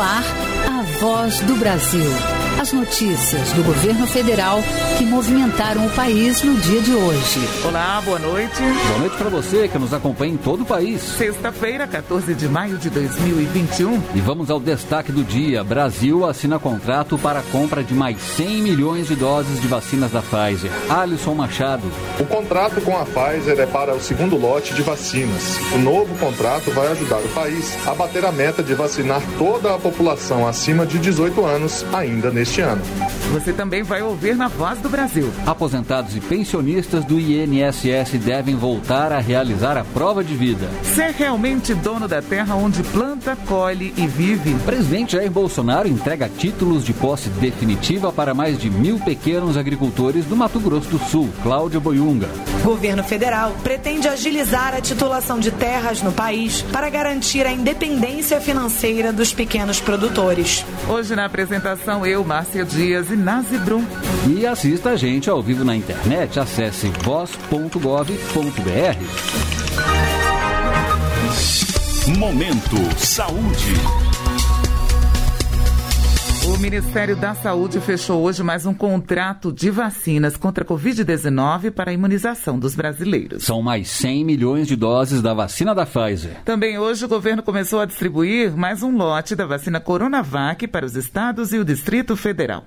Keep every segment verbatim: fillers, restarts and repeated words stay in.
ar, a voz do Brasil. As notícias do governo federal que movimentaram o país no dia de hoje. Olá, boa noite. Boa noite para você que nos acompanha em todo o país. Sexta-feira, quatorze de maio de dois mil e vinte e um. E vamos ao destaque do dia. Brasil assina contrato para a compra de mais cem milhões de doses de vacinas da Pfizer. Alisson Machado. O contrato com a Pfizer é para o segundo lote de vacinas. O novo contrato vai ajudar o país a bater a meta de vacinar toda a população acima de dezoito anos ainda neste ano. Você também vai ouvir na Voz do Brasil. Aposentados e pensionistas do I N S S devem voltar a realizar a prova de vida. Ser realmente dono da terra onde planta, colhe e vive. O presidente Jair Bolsonaro entrega títulos de posse definitiva para mais de mil pequenos agricultores do Mato Grosso do Sul. Cláudia Boiunga. Governo federal pretende agilizar a titulação de terras no país para garantir a independência financeira dos pequenos produtores. Hoje na apresentação, eu, Márcia Dias e Nazi Brum. E assista a gente ao vivo na internet. Acesse voz ponto gov ponto br. Momento Saúde. O Ministério da Saúde fechou hoje mais um contrato de vacinas contra a covid dezenove para a imunização dos brasileiros. São mais cem milhões de doses da vacina da Pfizer. Também hoje o governo começou a distribuir mais um lote da vacina Coronavac para os estados e o Distrito Federal.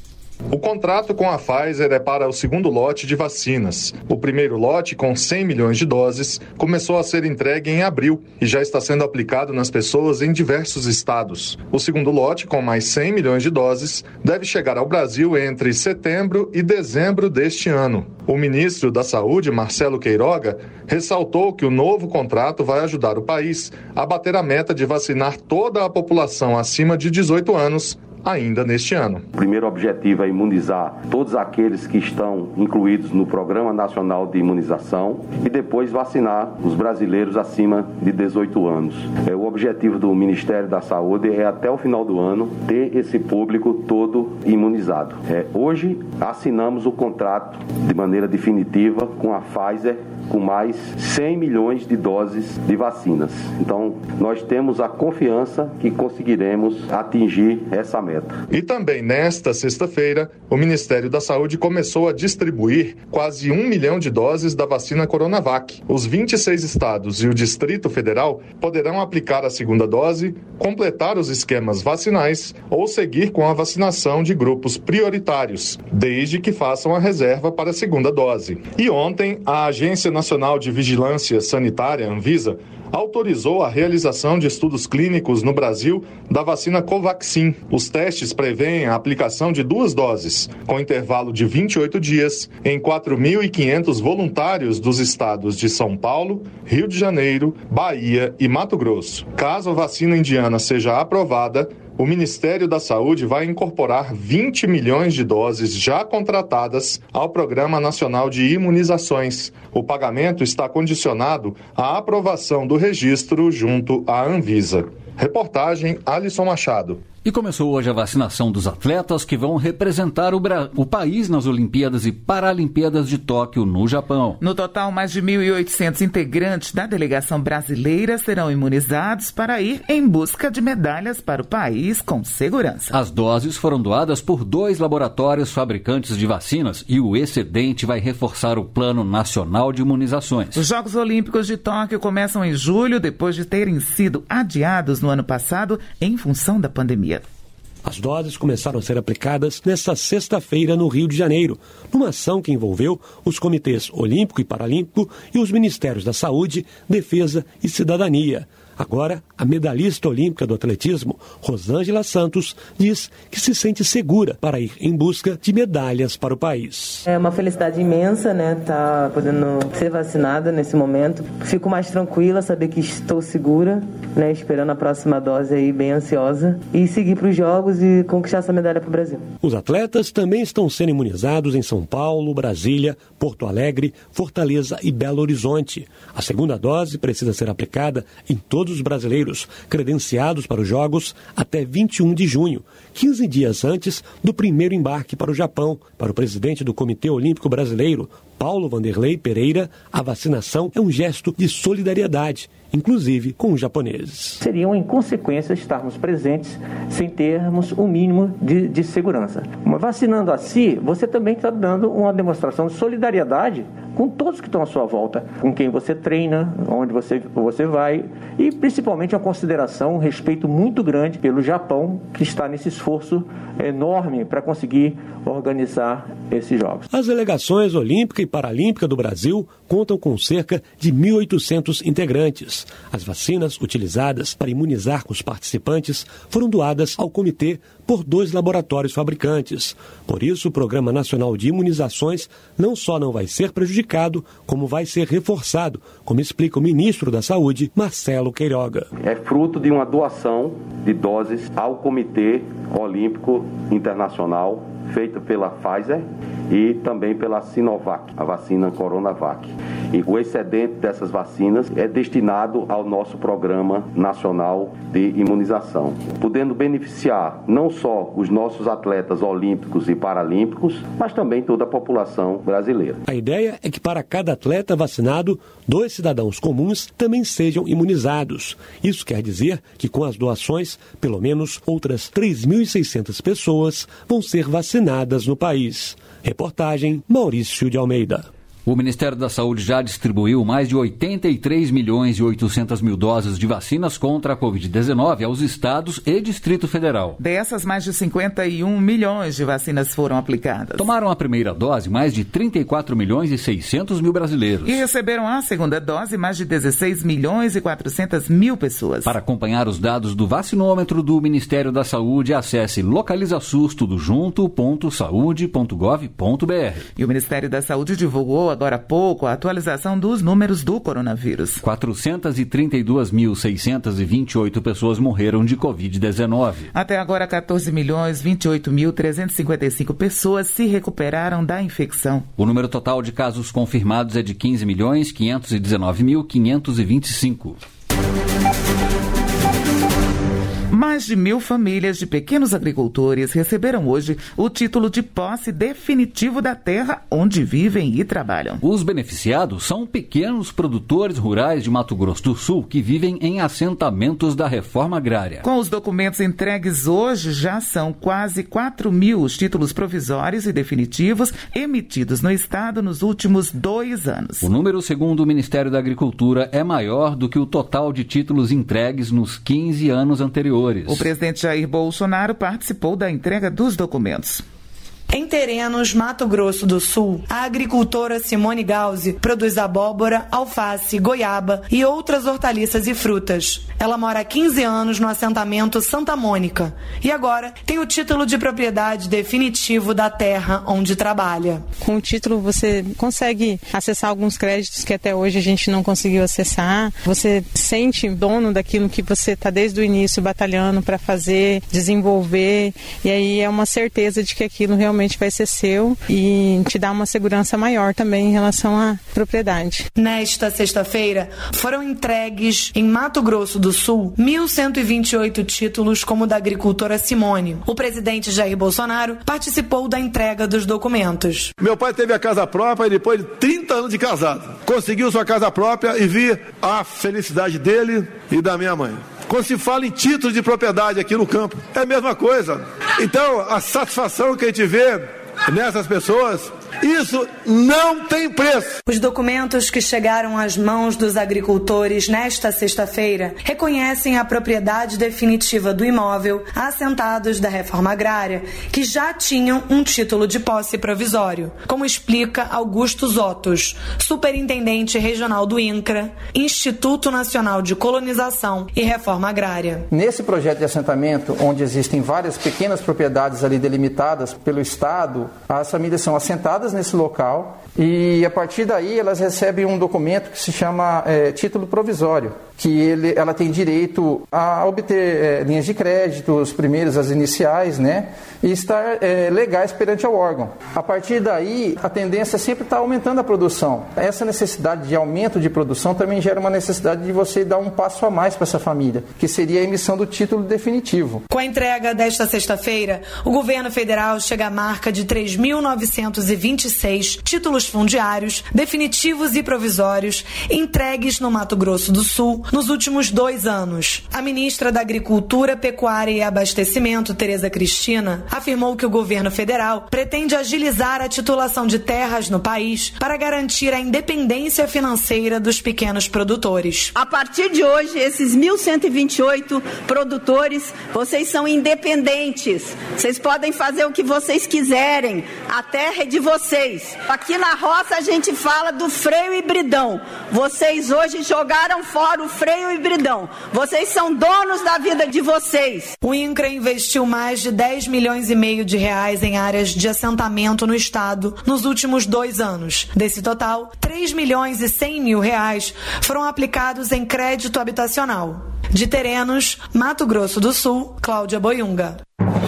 O contrato com a Pfizer é para o segundo lote de vacinas. O primeiro lote, com cem milhões de doses, começou a ser entregue em abril e já está sendo aplicado nas pessoas em diversos estados. O segundo lote, com mais cem milhões de doses, deve chegar ao Brasil entre setembro e dezembro deste ano. O ministro da Saúde, Marcelo Queiroga, ressaltou que o novo contrato vai ajudar o país a bater a meta de vacinar toda a população acima de dezoito anos ainda neste ano. O primeiro objetivo é imunizar todos aqueles que estão incluídos no Programa Nacional de Imunização e depois vacinar os brasileiros acima de dezoito anos. É, o objetivo do Ministério da Saúde é até o final do ano ter esse público todo imunizado. É, hoje assinamos o contrato de maneira definitiva com a Pfizer com mais cem milhões de doses de vacinas. Então, nós temos a confiança que conseguiremos atingir essa meta. E também nesta sexta-feira, o Ministério da Saúde começou a distribuir quase um milhão de doses da vacina Coronavac. Os vinte e seis estados e o Distrito Federal poderão aplicar a segunda dose, completar os esquemas vacinais ou seguir com a vacinação de grupos prioritários, desde que façam a reserva para a segunda dose. E ontem, a Agência Nacional de Vigilância Sanitária, Anvisa, autorizou a realização de estudos clínicos no Brasil da vacina Covaxin. Os testes prevêem a aplicação de duas doses, com intervalo de vinte e oito dias, em quatro mil e quinhentos voluntários dos estados de São Paulo, Rio de Janeiro, Bahia e Mato Grosso. Caso a vacina indiana seja aprovada, o Ministério da Saúde vai incorporar vinte milhões de doses já contratadas ao Programa Nacional de Imunizações. O pagamento está condicionado à aprovação do registro junto à Anvisa. Reportagem Alisson Machado. E começou hoje a vacinação dos atletas que vão representar o, Bra... o país nas Olimpíadas e Paralimpíadas de Tóquio, no Japão. No total, mais de mil e oitocentos integrantes da delegação brasileira serão imunizados para ir em busca de medalhas para o país com segurança. As doses foram doadas por dois laboratórios fabricantes de vacinas e o excedente vai reforçar o Plano Nacional de Imunizações. Os Jogos Olímpicos de Tóquio começam em julho, depois de terem sido adiados no ano passado em função da pandemia. As doses começaram a ser aplicadas nesta sexta-feira no Rio de Janeiro, numa ação que envolveu os comitês Olímpico e Paralímpico e os Ministérios da Saúde, Defesa e Cidadania. Agora, a medalhista olímpica do atletismo, Rosângela Santos, diz que se sente segura para ir em busca de medalhas para o país. É uma felicidade imensa, né, estar podendo ser vacinada nesse momento. Fico mais tranquila, saber que estou segura, né, esperando a próxima dose aí, bem ansiosa, e seguir para os Jogos e conquistar essa medalha para o Brasil. Os atletas também estão sendo imunizados em São Paulo, Brasília, Porto Alegre, Fortaleza e Belo Horizonte. A segunda dose precisa ser aplicada em todo os brasileiros credenciados para os Jogos até vinte e um de junho, quinze dias antes do primeiro embarque para o Japão. Para o presidente do Comitê Olímpico Brasileiro, Paulo Vanderlei Pereira, a vacinação é um gesto de solidariedade, inclusive com os japoneses. Seria uma inconsequência estarmos presentes sem termos o um mínimo de, de segurança. Mas vacinando a si, você também está dando uma demonstração de solidariedade com todos que estão à sua volta, com quem você treina, onde você, você vai, e principalmente uma consideração, um respeito muito grande pelo Japão, que está nesse esforço enorme para conseguir organizar esses jogos. As delegações olímpica e paralímpica do Brasil contam com cerca de mil e oitocentos integrantes. As vacinas utilizadas para imunizar os participantes foram doadas ao comitê por dois laboratórios fabricantes. Por isso, o Programa Nacional de Imunizações não só não vai ser prejudicado, como vai ser reforçado, como explica o ministro da Saúde, Marcelo Queiroga. É fruto de uma doação de doses ao Comitê Olímpico Internacional, feita pela Pfizer e também pela Sinovac, a vacina Coronavac. E o excedente dessas vacinas é destinado ao nosso Programa Nacional de Imunização, podendo beneficiar não só os nossos atletas olímpicos e paralímpicos, mas também toda a população brasileira. A ideia é que para cada atleta vacinado, dois cidadãos comuns também sejam imunizados. Isso quer dizer que com as doações, pelo menos outras três mil e seiscentas pessoas vão ser vacinadas no país. Reportagem Maurício de Almeida. O Ministério da Saúde já distribuiu mais de oitenta e três milhões e oitocentas mil doses de vacinas contra a covid dezenove aos estados e Distrito Federal. Dessas, mais de cinquenta e um milhões de vacinas foram aplicadas. Tomaram a primeira dose mais de trinta e quatro milhões e seiscentos mil brasileiros. E receberam a segunda dose mais de dezesseis milhões e quatrocentas mil pessoas. Para acompanhar os dados do vacinômetro do Ministério da Saúde, acesse localizasus tudo junto ponto saúde ponto gov ponto br. E o Ministério da Saúde divulgou agora há pouco a atualização dos números do coronavírus. quatrocentas e trinta e duas mil, seiscentas e vinte e oito pessoas morreram de covid dezenove. Até agora, quatorze milhões, vinte e oito mil, trezentas e cinquenta e cinco pessoas se recuperaram da infecção. O número total de casos confirmados é de quinze milhões, quinhentos e dezenove mil, quinhentos e vinte e cinco. Mais de mil famílias de pequenos agricultores receberam hoje o título de posse definitivo da terra onde vivem e trabalham. Os beneficiados são pequenos produtores rurais de Mato Grosso do Sul que vivem em assentamentos da reforma agrária. Com os documentos entregues hoje, já são quase quatro mil os títulos provisórios e definitivos emitidos no estado nos últimos dois anos. O número, segundo o Ministério da Agricultura, é maior do que o total de títulos entregues nos quinze anos anteriores. O presidente Jair Bolsonaro participou da entrega dos documentos. Em Terenos, Mato Grosso do Sul, a agricultora Simone Gauzi produz abóbora, alface, goiaba e outras hortaliças e frutas. Ela mora há quinze anos no assentamento Santa Mônica e agora tem o título de propriedade definitivo da terra onde trabalha. Com o título você consegue acessar alguns créditos que até hoje a gente não conseguiu acessar. Você sente dono daquilo que você está desde o início batalhando para fazer, desenvolver, e aí é uma certeza de que aquilo realmente vai ser seu e te dá uma segurança maior também em relação à propriedade. Nesta sexta-feira, foram entregues em Mato Grosso do Sul mil cento e vinte e oito títulos como o da agricultora Simone. O presidente Jair Bolsonaro participou da entrega dos documentos. Meu pai teve a casa própria e depois de trinta anos de casado, conseguiu sua casa própria e vi a felicidade dele e da minha mãe. Quando se fala em título de propriedade aqui no campo, é a mesma coisa. Então, a satisfação que a gente vê nessas pessoas, isso não tem preço. Os documentos que chegaram às mãos dos agricultores nesta sexta-feira reconhecem a propriedade definitiva do imóvel assentados da reforma agrária, que já tinham um título de posse provisório, como explica Augusto Zotos, superintendente regional do INCRA, Instituto Nacional de Colonização e Reforma Agrária. Nesse projeto de assentamento, onde existem várias pequenas propriedades ali delimitadas pelo Estado, as famílias são assentadas nesse local e a partir daí elas recebem um documento que se chama é, título provisório, que ele, ela tem direito a obter é, linhas de crédito, os primeiros, as iniciais, né, e estar é, legais perante ao órgão. A partir daí, a tendência sempre está aumentando a produção. Essa necessidade de aumento de produção também gera uma necessidade de você dar um passo a mais para essa família, que seria a emissão do título definitivo. Com a entrega desta sexta-feira, o governo federal chega à marca de três mil novecentos e vinte vinte e seis títulos fundiários, definitivos e provisórios, entregues no Mato Grosso do Sul nos últimos dois anos. A ministra da Agricultura, Pecuária e Abastecimento, Tereza Cristina, afirmou que o governo federal pretende agilizar a titulação de terras no país para garantir a independência financeira dos pequenos produtores. A partir de hoje, esses mil cento e vinte e oito produtores, vocês são independentes. Vocês podem fazer o que vocês quiserem. A terra é de vocês. Aqui na roça a gente fala do freio hibridão. Vocês hoje jogaram fora o freio hibridão. Vocês são donos da vida de vocês. O INCRA investiu mais de dez milhões e meio de reais em áreas de assentamento no estado nos últimos dois anos. Desse total, três milhões e cem mil reais foram aplicados em crédito habitacional. De Terenos, Mato Grosso do Sul, Cláudia Boiunga.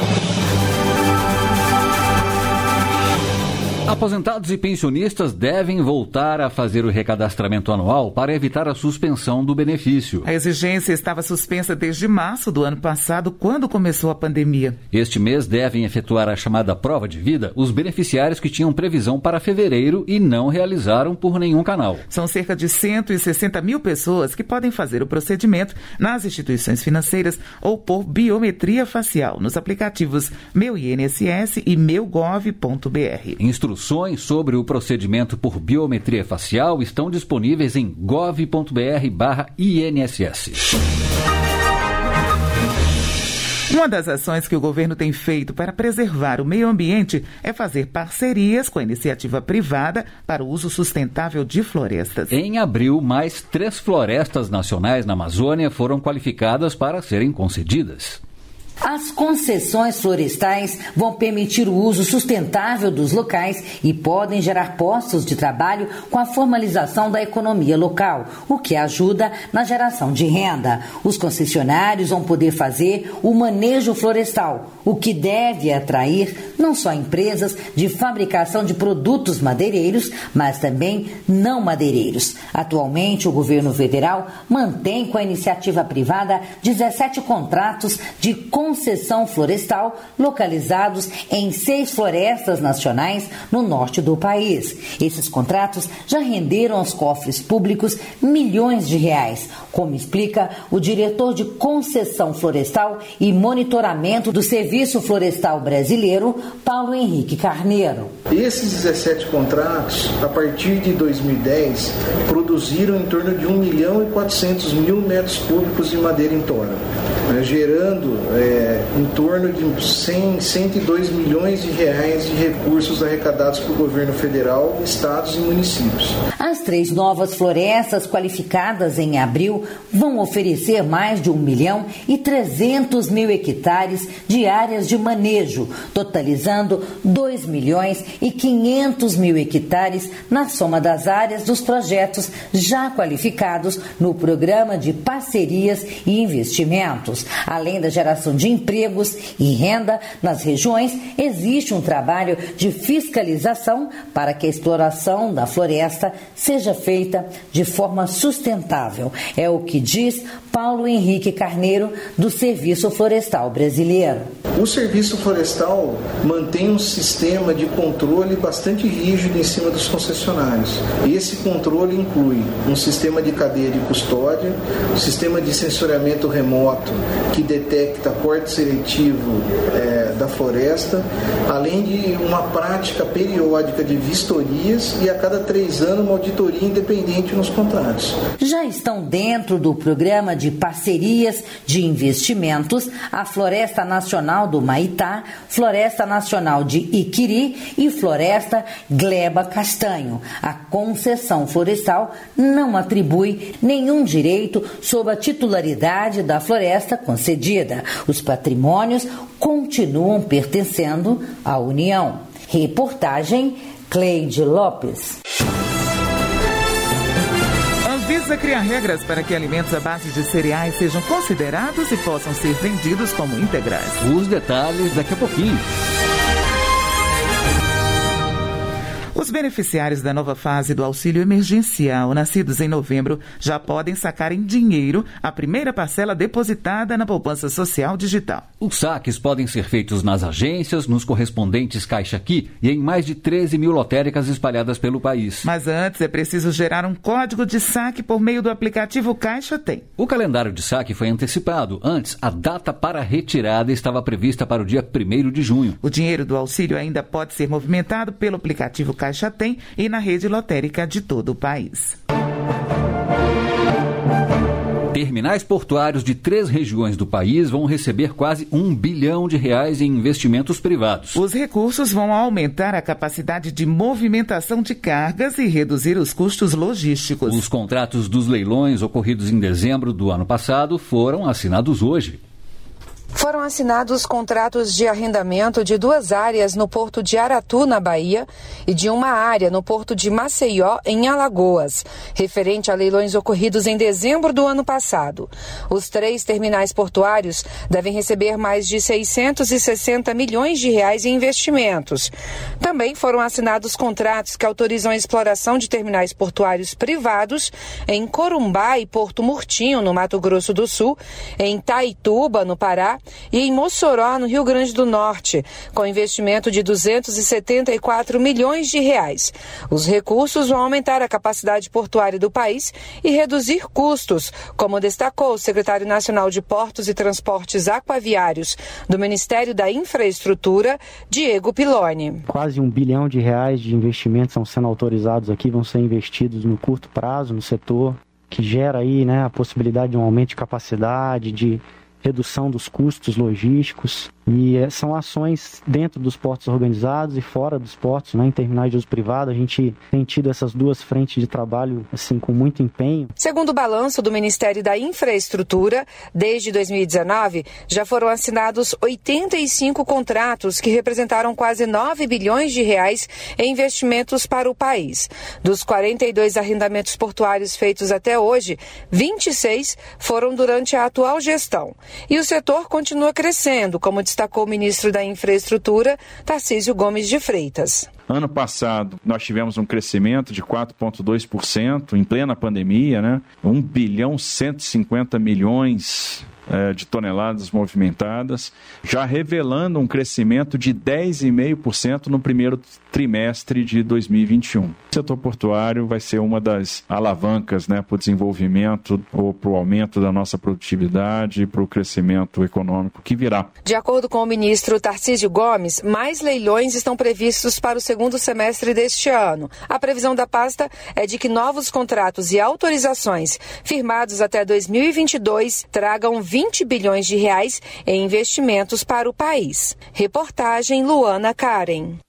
Aposentados e pensionistas devem voltar a fazer o recadastramento anual para evitar a suspensão do benefício. A exigência estava suspensa desde março do ano passado, quando começou a pandemia. Este mês devem efetuar a chamada prova de vida os beneficiários que tinham previsão para fevereiro e não realizaram por nenhum canal. São cerca de cento e sessenta mil pessoas que podem fazer o procedimento nas instituições financeiras ou por biometria facial nos aplicativos Meu I N S S e meu gov ponto b r. Instruções sobre o procedimento por biometria facial estão disponíveis em gov ponto b r barra I N S S. Uma das ações que o governo tem feito para preservar o meio ambiente é fazer parcerias com a iniciativa privada para o uso sustentável de florestas. Em abril, mais três florestas nacionais na Amazônia foram qualificadas para serem concedidas. As concessões florestais vão permitir o uso sustentável dos locais e podem gerar postos de trabalho com a formalização da economia local, o que ajuda na geração de renda. Os concessionários vão poder fazer o manejo florestal, o que deve atrair não só empresas de fabricação de produtos madeireiros, mas também não madeireiros. Atualmente, o governo federal mantém com a iniciativa privada dezessete contratos de concessão florestal localizados em seis florestas nacionais no norte do país. Esses contratos já renderam aos cofres públicos milhões de reais, como explica o diretor de concessão florestal e monitoramento do Serviço Florestal Brasileiro, Paulo Henrique Carneiro. Esses dezessete contratos, a partir de dois mil e dez, produziram em torno de um milhão e quatrocentos mil metros cúbicos de madeira em tora, né, gerando é, em torno de cem, cento e dois milhões de reais de recursos arrecadados pelo governo federal, estados e municípios. As três novas florestas qualificadas em abril vão oferecer mais de um milhão e trezentos mil hectares de áreas de manejo, totalizando dois milhões e quinhentos mil hectares na soma das áreas dos projetos já qualificados no Programa de Parcerias e Investimentos. Além da geração de empregos e renda nas regiões, existe um trabalho de fiscalização para que a exploração da floresta seja feita de forma sustentável. É o que diz Paulo Henrique Carneiro, do Serviço Florestal Brasileiro. O Serviço Florestal mantém um sistema de controle bastante rígido em cima dos concessionários. Esse controle inclui um sistema de cadeia de custódia, um sistema de sensoriamento remoto que detecta corte seletivo é, da floresta, além de uma prática periódica de vistorias e a cada três anos uma auditoria independente nos contratos. Já estão dentro do programa de parcerias de investimentos a Floresta Nacional do Maitá, Floresta Nacional de Iquiri e Floresta Gleba Castanho. A concessão florestal não atribui nenhum direito sob a titularidade da floresta concedida. Os patrimônios continuam pertencendo à União. Reportagem Cleide Lopes. A Anvisa cria regras para que alimentos à base de cereais sejam considerados e possam ser vendidos como integrais. Os detalhes daqui a pouquinho. Os beneficiários da nova fase do auxílio emergencial, nascidos em novembro, já podem sacar em dinheiro a primeira parcela depositada na poupança social digital. Os saques podem ser feitos nas agências, nos correspondentes Caixa Aqui e em mais de treze mil lotéricas espalhadas pelo país. Mas antes é preciso gerar um código de saque por meio do aplicativo Caixa Tem. O calendário de saque foi antecipado. Antes, a data para a retirada estava prevista para o dia primeiro de junho. O dinheiro do auxílio ainda pode ser movimentado pelo aplicativo Caixa Tem e na rede lotérica de todo o país. Terminais portuários de três regiões do país vão receber quase um bilhão de reais em investimentos privados. Os recursos vão aumentar a capacidade de movimentação de cargas e reduzir os custos logísticos. Os contratos dos leilões ocorridos em dezembro do ano passado foram assinados hoje. Foram assinados contratos de arrendamento de duas áreas no porto de Aratu, na Bahia, e de uma área no porto de Maceió, em Alagoas, referente a leilões ocorridos em dezembro do ano passado. Os três terminais portuários devem receber mais de seiscentos e sessenta milhões de reais em investimentos. Também foram assinados contratos que autorizam a exploração de terminais portuários privados em Corumbá e Porto Murtinho, no Mato Grosso do Sul, em Taituba, no Pará, e em Mossoró, no Rio Grande do Norte, com investimento de duzentos e setenta e quatro milhões de reais. Os recursos vão aumentar a capacidade portuária do país e reduzir custos, como destacou o secretário nacional de Portos e Transportes Aquaviários do Ministério da Infraestrutura, Diego Piloni. Quase um bilhão de reais de investimentos estão sendo autorizados aqui, vão ser investidos no curto prazo no setor, que gera aí, né, a possibilidade de um aumento de capacidade, de redução dos custos logísticos, e são ações dentro dos portos organizados e fora dos portos, né, em terminais de uso privado. A gente tem tido essas duas frentes de trabalho assim, com muito empenho. Segundo o balanço do Ministério da Infraestrutura, desde dois mil e dezenove, já foram assinados oitenta e cinco contratos que representaram quase nove bilhões de reais em investimentos para o país. Dos quarenta e dois arrendamentos portuários feitos até hoje, vinte e seis foram durante a atual gestão. E o setor continua crescendo, como destacou o ministro da Infraestrutura, Tarcísio Gomes de Freitas. Ano passado, nós tivemos um crescimento de quatro vírgula dois por cento em plena pandemia, né? um bilhão cento e cinquenta milhões é, de toneladas movimentadas, já revelando um crescimento de dez vírgula cinco por cento no primeiro trimestre de dois mil e vinte e um. O setor portuário vai ser uma das alavancas, né, para o desenvolvimento ou para o aumento da nossa produtividade e para o crescimento econômico que virá. De acordo com o ministro Tarcísio Gomes, mais leilões estão previstos para o segundo semestre deste ano. A previsão da pasta é de que novos contratos e autorizações firmados até dois mil e vinte e dois tragam vinte bilhões de reais em investimentos para o país. Reportagem Luana Karen.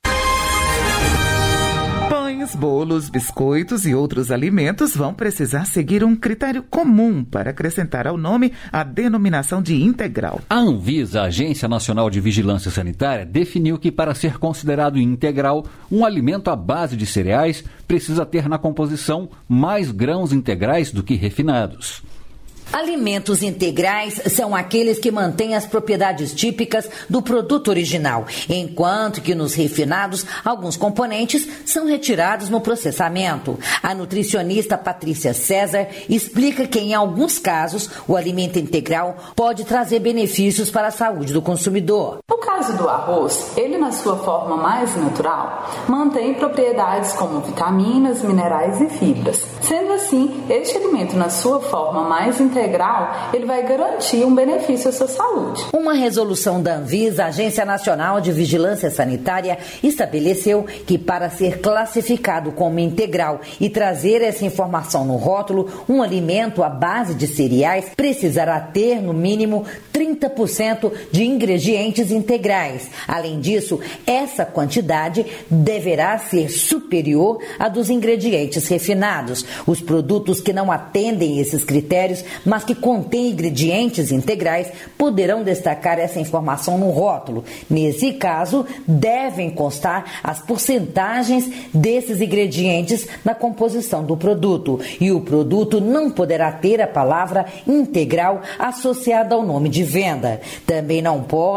Pães, bolos, biscoitos e outros alimentos vão precisar seguir um critério comum para acrescentar ao nome a denominação de integral. A Anvisa, a Agência Nacional de Vigilância Sanitária, definiu que para ser considerado integral, um alimento à base de cereais precisa ter na composição mais grãos integrais do que refinados. Alimentos integrais são aqueles que mantêm as propriedades típicas do produto original, enquanto que nos refinados, alguns componentes são retirados no processamento. A nutricionista Patrícia César explica que, em alguns casos, o alimento integral pode trazer benefícios para a saúde do consumidor. No caso do arroz, ele, na sua forma mais natural, mantém propriedades como vitaminas, minerais e fibras. Sendo assim, este alimento, na sua forma mais integral, integral, ele vai garantir um benefício à sua saúde. Uma resolução da Anvisa, Agência Nacional de Vigilância Sanitária, estabeleceu que para ser classificado como integral e trazer essa informação no rótulo, um alimento à base de cereais precisará ter, no mínimo, trinta por cento de ingredientes integrais. Além disso, essa quantidade deverá ser superior à dos ingredientes refinados. Os produtos que não atendem esses critérios, mas que contêm ingredientes integrais, poderão destacar essa informação no rótulo. Nesse caso, devem constar as porcentagens desses ingredientes na composição do produto. E o produto não poderá ter a palavra integral associada ao nome de venda. Também não pode haver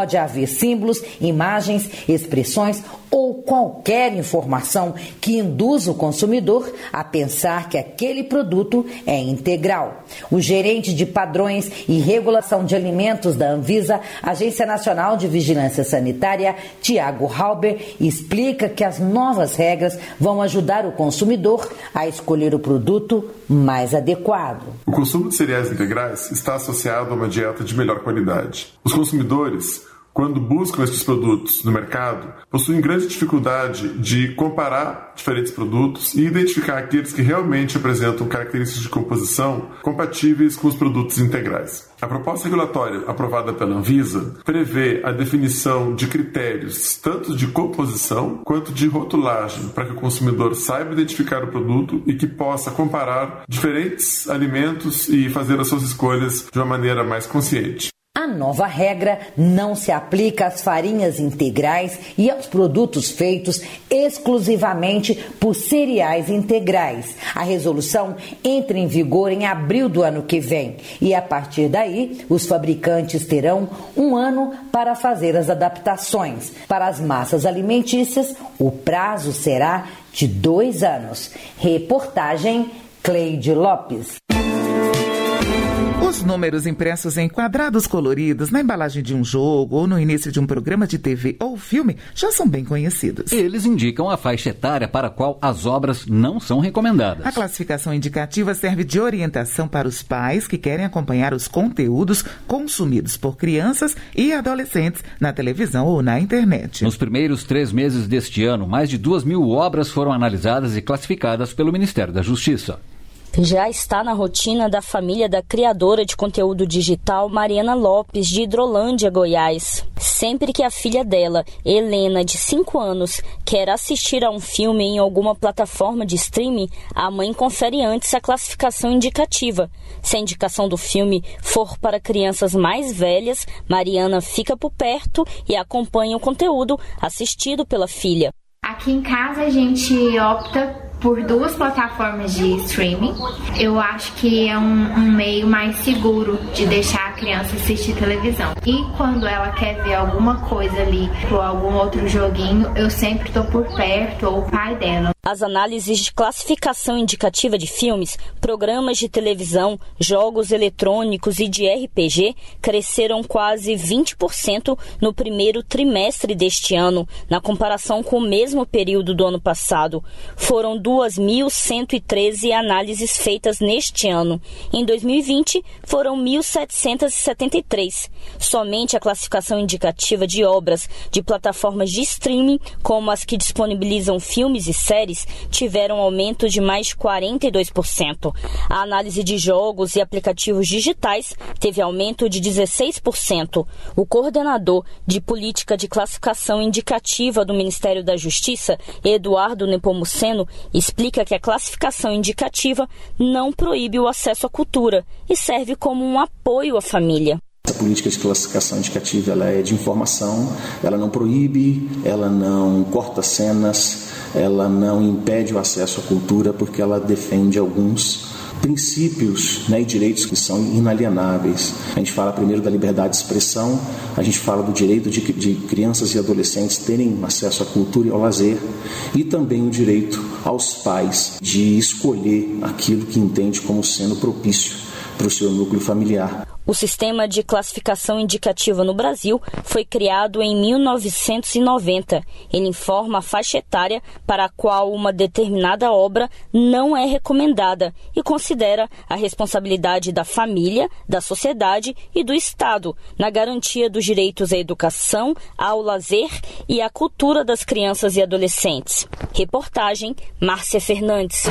símbolos, imagens, expressões ou qualquer informação que induza o consumidor a pensar que aquele produto é integral. O gerente de padrões e regulação de alimentos da Anvisa, Agência Nacional de Vigilância Sanitária, Tiago Halber, explica que as novas regras vão ajudar o consumidor a escolher o produto mais adequado. O consumo de cereais integrais está associado a uma dieta de melhor qualidade. Os consumidores, quando buscam esses produtos no mercado, possuem grande dificuldade de comparar diferentes produtos e identificar aqueles que realmente apresentam características de composição compatíveis com os produtos integrais. A proposta regulatória aprovada pela Anvisa prevê a definição de critérios tanto de composição quanto de rotulagem para que o consumidor saiba identificar o produto e que possa comparar diferentes alimentos e fazer as suas escolhas de uma maneira mais consciente. A nova regra não se aplica às farinhas integrais e aos produtos feitos exclusivamente por cereais integrais. A resolução entra em vigor em abril do ano que vem e, a partir daí, os fabricantes terão um ano para fazer as adaptações. Para as massas alimentícias, o prazo será de dois anos. Reportagem Cleide Lopes. Os números impressos em quadrados coloridos na embalagem de um jogo ou no início de um programa de T V ou filme já são bem conhecidos. Eles indicam a faixa etária para a qual as obras não são recomendadas. A classificação indicativa serve de orientação para os pais que querem acompanhar os conteúdos consumidos por crianças e adolescentes na televisão ou na internet. Nos primeiros três meses deste ano, mais de duas mil obras foram analisadas e classificadas pelo Ministério da Justiça. Já está na rotina da família da criadora de conteúdo digital Mariana Lopes, de Hidrolândia, Goiás. Sempre que a filha dela, Helena, de cinco anos, quer assistir a um filme em alguma plataforma de streaming, a mãe confere antes a classificação indicativa. Se a indicação do filme for para crianças mais velhas, Mariana fica por perto e acompanha o conteúdo assistido pela filha. Aqui em casa a gente opta por duas plataformas de streaming. Eu acho que é um, um meio mais seguro de deixar a criança assistir televisão. E quando ela quer ver alguma coisa ali, ou algum outro joguinho, eu sempre estou por perto, ou o pai dela. As análises de classificação indicativa de filmes, programas de televisão, jogos eletrônicos e de R P G cresceram quase vinte por cento no primeiro trimestre deste ano, na comparação com o mesmo período do ano passado. Foram duas mil cento e treze análises feitas neste ano. Em dois mil e vinte, foram mil setecentos e setenta e três. Somente a classificação indicativa de obras de plataformas de streaming, como as que disponibilizam filmes e séries, tiveram aumento de mais de quarenta e dois por cento. A análise de jogos e aplicativos digitais teve aumento de dezesseis por cento. O coordenador de política de classificação indicativa do Ministério da Justiça, Eduardo Nepomuceno, explica que a classificação indicativa não proíbe o acesso à cultura e serve como um apoio à família. A política de classificação indicativa ela é de informação, ela não proíbe, ela não corta cenas, ela não impede o acesso à cultura, porque ela defende alguns princípios, né, e direitos que são inalienáveis. A gente fala primeiro da liberdade de expressão, a gente fala do direito de, de crianças e adolescentes terem acesso à cultura e ao lazer, e também o direito aos pais de escolher aquilo que entende como sendo propício para o seu núcleo familiar. O sistema de classificação indicativa no Brasil foi criado em mil novecentos e noventa. Ele informa a faixa etária para a qual uma determinada obra não é recomendada e considera a responsabilidade da família, da sociedade e do Estado na garantia dos direitos à educação, ao lazer e à cultura das crianças e adolescentes. Reportagem Márcia Fernandes.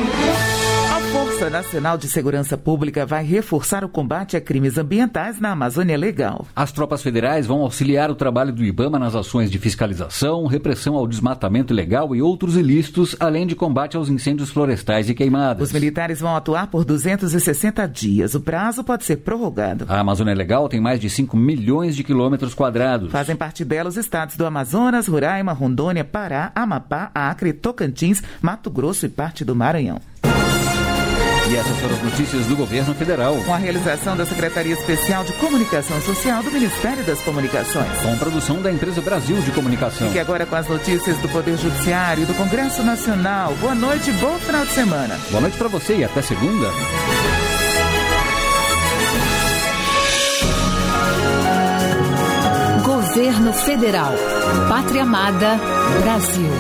A Força Nacional de Segurança Pública vai reforçar o combate a crimes ambientais na Amazônia Legal. As tropas federais vão auxiliar o trabalho do IBAMA nas ações de fiscalização, repressão ao desmatamento ilegal e outros ilícitos, além de combate aos incêndios florestais e queimadas. Os militares vão atuar por duzentos e sessenta dias. O prazo pode ser prorrogado. A Amazônia Legal tem mais de cinco milhões de quilômetros quadrados. Fazem parte dela os estados do Amazonas, Roraima, Rondônia, Pará, Amapá, Acre, Tocantins, Mato Grosso e parte do Maranhão. E essas foram as notícias do Governo Federal. Com a realização da Secretaria Especial de Comunicação Social do Ministério das Comunicações. Com produção da Empresa Brasil de Comunicação. Fique agora com as notícias do Poder Judiciário e do Congresso Nacional. Boa noite e bom final de semana. Boa noite para você e até segunda. Governo Federal. Pátria Amada, Brasil.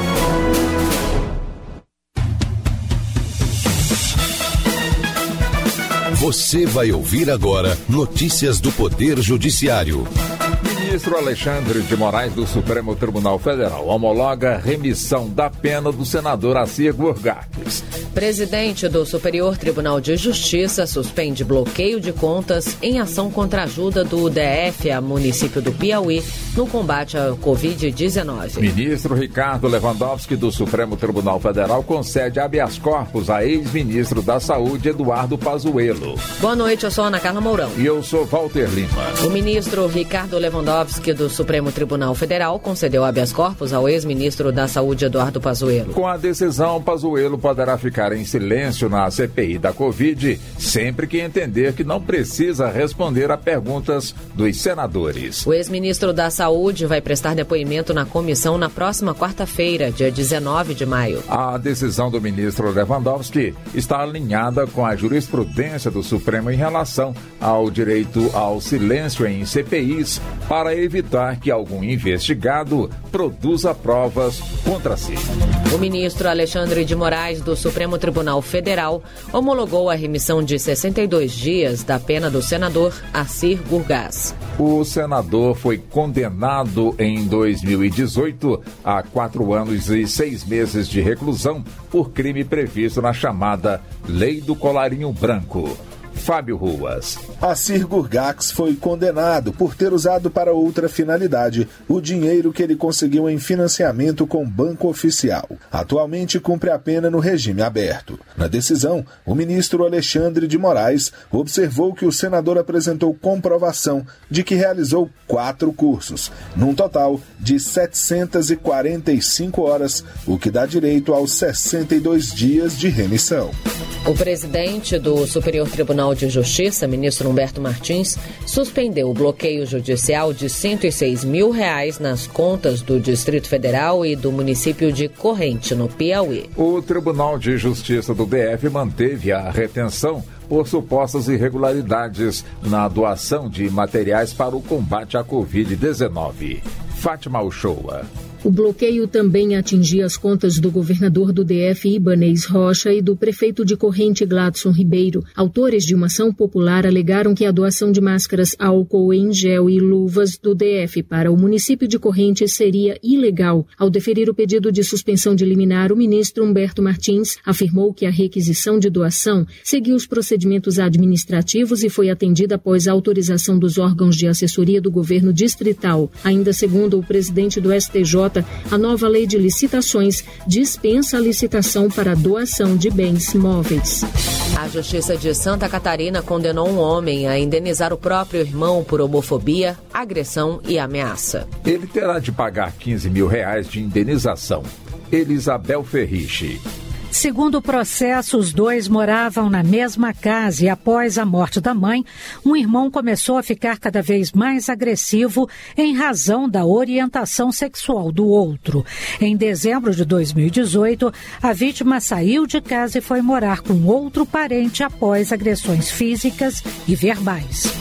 Você vai ouvir agora notícias do Poder Judiciário. Ministro Alexandre de Moraes do Supremo Tribunal Federal homologa remissão da pena do senador Assir Gurgakis. Presidente do Superior Tribunal de Justiça suspende bloqueio de contas em ação contra a ajuda do D F a município do Piauí no combate à covid dezenove. Ministro Ricardo Lewandowski do Supremo Tribunal Federal concede habeas corpus a ex-ministro da Saúde Eduardo Pazuello. Boa noite, eu sou Ana Carla Mourão. E eu sou Walter Lima. O ministro Ricardo Lewandowski do Supremo Tribunal Federal concedeu habeas corpus ao ex-ministro da Saúde Eduardo Pazuello. Com a decisão, Pazuello poderá ficar em silêncio na C P I da Covid, sempre que entender que não precisa responder a perguntas dos senadores. O ex-ministro da Saúde vai prestar depoimento na comissão na próxima quarta-feira, dia dezenove de maio. A decisão do ministro Lewandowski está alinhada com a jurisprudência do Supremo em relação ao direito ao silêncio em C P Is para evitar que algum investigado produza provas contra si. O ministro Alexandre de Moraes do Supremo Tribunal Federal homologou a remissão de sessenta e dois dias da pena do senador Assir Gurgakis. O senador foi condenado em dois mil e dezoito a quatro anos e seis meses de reclusão por crime previsto na chamada Lei do Colarinho Branco. Fábio Ruas. Assir Gurgakis foi condenado por ter usado para outra finalidade o dinheiro que ele conseguiu em financiamento com banco oficial. Atualmente cumpre a pena no regime aberto. Na decisão, o ministro Alexandre de Moraes observou que o senador apresentou comprovação de que realizou quatro cursos, num total de setecentas e quarenta e cinco horas, o que dá direito aos sessenta e dois dias de remissão. O presidente do Superior Tribunal de Justiça, ministro Humberto Martins, suspendeu o bloqueio judicial de cento e seis mil reais nas contas do Distrito Federal e do município de Corrente, no Piauí. O Tribunal de Justiça do D F manteve a retenção por supostas irregularidades na doação de materiais para o combate à covid dezenove. Fátima Uchoa. O bloqueio também atingia as contas do governador do D F, Ibanez Rocha, e do prefeito de Corrente, Gladson Ribeiro. Autores de uma ação popular alegaram que a doação de máscaras, álcool em gel e luvas do D F para o município de Corrente seria ilegal. Ao deferir o pedido de suspensão de liminar, o ministro Humberto Martins afirmou que a requisição de doação seguiu os procedimentos administrativos e foi atendida após a autorização dos órgãos de assessoria do governo distrital. Ainda segundo o presidente do S T J, a nova lei de licitações dispensa a licitação para doação de bens móveis. A Justiça de Santa Catarina condenou um homem a indenizar o próprio irmão por homofobia, agressão e ameaça. Ele terá de pagar quinze mil reais de indenização. Elisabel Ferriche. Segundo o processo, os dois moravam na mesma casa e, após a morte da mãe, um irmão começou a ficar cada vez mais agressivo em razão da orientação sexual do outro. Em dezembro de dois mil e dezoito, a vítima saiu de casa e foi morar com outro parente após agressões físicas e verbais.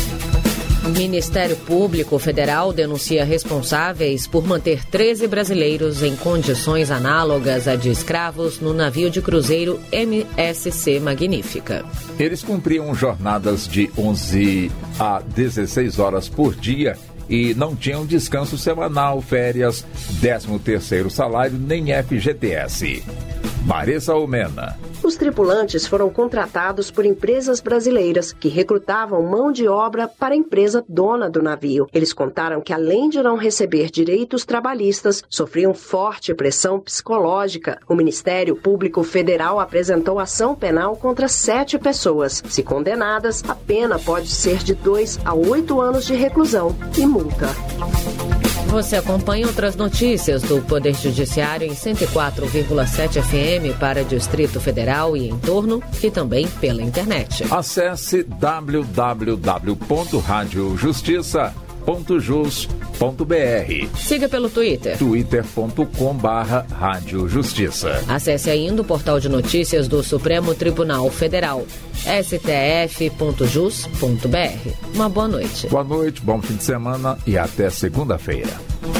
O Ministério Público Federal denuncia responsáveis por manter treze brasileiros em condições análogas a de escravos no navio de cruzeiro M S C Magnífica. Eles cumpriam jornadas de onze a dezesseis horas por dia e não tinham descanso semanal, férias, décimo terceiro salário nem F G T S. Marissa Omena. Os tripulantes foram contratados por empresas brasileiras que recrutavam mão de obra para a empresa dona do navio. Eles contaram que, além de não receber direitos trabalhistas, sofriam forte pressão psicológica. O Ministério Público Federal apresentou ação penal contra sete pessoas. Se condenadas, a pena pode ser de dois a oito anos de reclusão e multa. Você acompanha outras notícias do Poder Judiciário em cento e quatro vírgula sete F M para Distrito Federal e em torno, e também pela internet. Acesse w w w ponto rádio justiça ponto jus ponto b r. Siga pelo Twitter. twitter ponto com barra rádio justiça. Acesse ainda o portal de notícias do Supremo Tribunal Federal, s t f ponto jus ponto b r. Uma boa noite. Boa noite, bom fim de semana e até segunda-feira.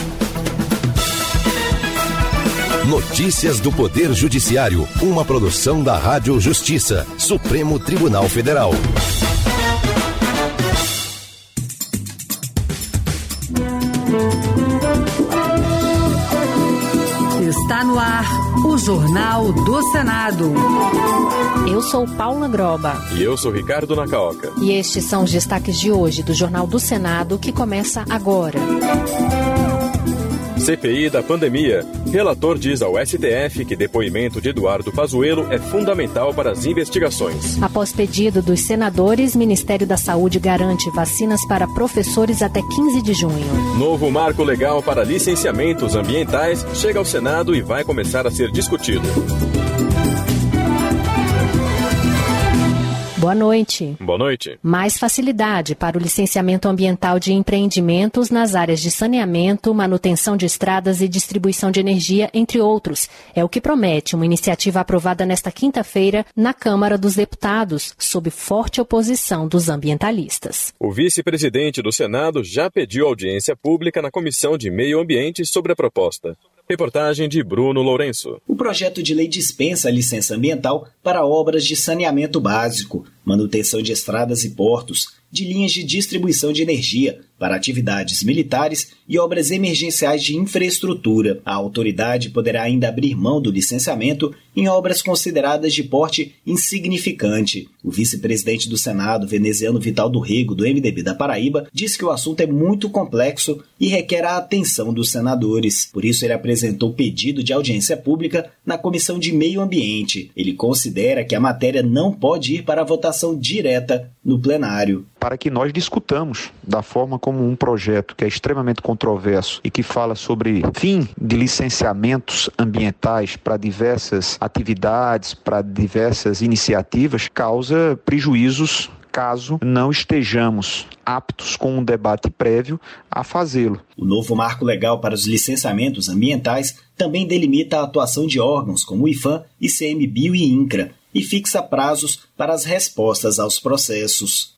Notícias do Poder Judiciário, uma produção da Rádio Justiça, Supremo Tribunal Federal. Está no ar o Jornal do Senado. Eu sou Paula Groba. E eu sou Ricardo Nacaoca. E estes são os destaques de hoje do Jornal do Senado, que começa agora. C P I da pandemia. Relator diz ao S T F que depoimento de Eduardo Pazuello é fundamental para as investigações. Após pedido dos senadores, Ministério da Saúde garante vacinas para professores até quinze de junho. Novo marco legal para licenciamentos ambientais chega ao Senado e vai começar a ser discutido. Boa noite. Boa noite. Mais facilidade para o licenciamento ambiental de empreendimentos nas áreas de saneamento, manutenção de estradas e distribuição de energia, entre outros. É o que promete uma iniciativa aprovada nesta quinta-feira na Câmara dos Deputados, sob forte oposição dos ambientalistas. O vice-presidente do Senado já pediu audiência pública na Comissão de Meio Ambiente sobre a proposta. Reportagem de Bruno Lourenço. O projeto de lei dispensa a licença ambiental para obras de saneamento básico, manutenção de estradas e portos, de linhas de distribuição de energia, para atividades militares e obras emergenciais de infraestrutura. A autoridade poderá ainda abrir mão do licenciamento em obras consideradas de porte insignificante. O vice-presidente do Senado, veneziano Vital do Rego, do M D B da Paraíba, diz que o assunto é muito complexo e requer a atenção dos senadores. Por isso, ele apresentou pedido de audiência pública na Comissão de Meio Ambiente. Ele considera que a matéria não pode ir para a votação direta no plenário. Para que nós discutamos da forma como um projeto que é extremamente controverso e que fala sobre fim de licenciamentos ambientais para diversas atividades, para diversas iniciativas, causa prejuízos caso não estejamos aptos com um debate prévio a fazê-lo. O novo marco legal para os licenciamentos ambientais também delimita a atuação de órgãos como o IPHAN, I C M Bio e INCRA e fixa prazos para as respostas aos processos.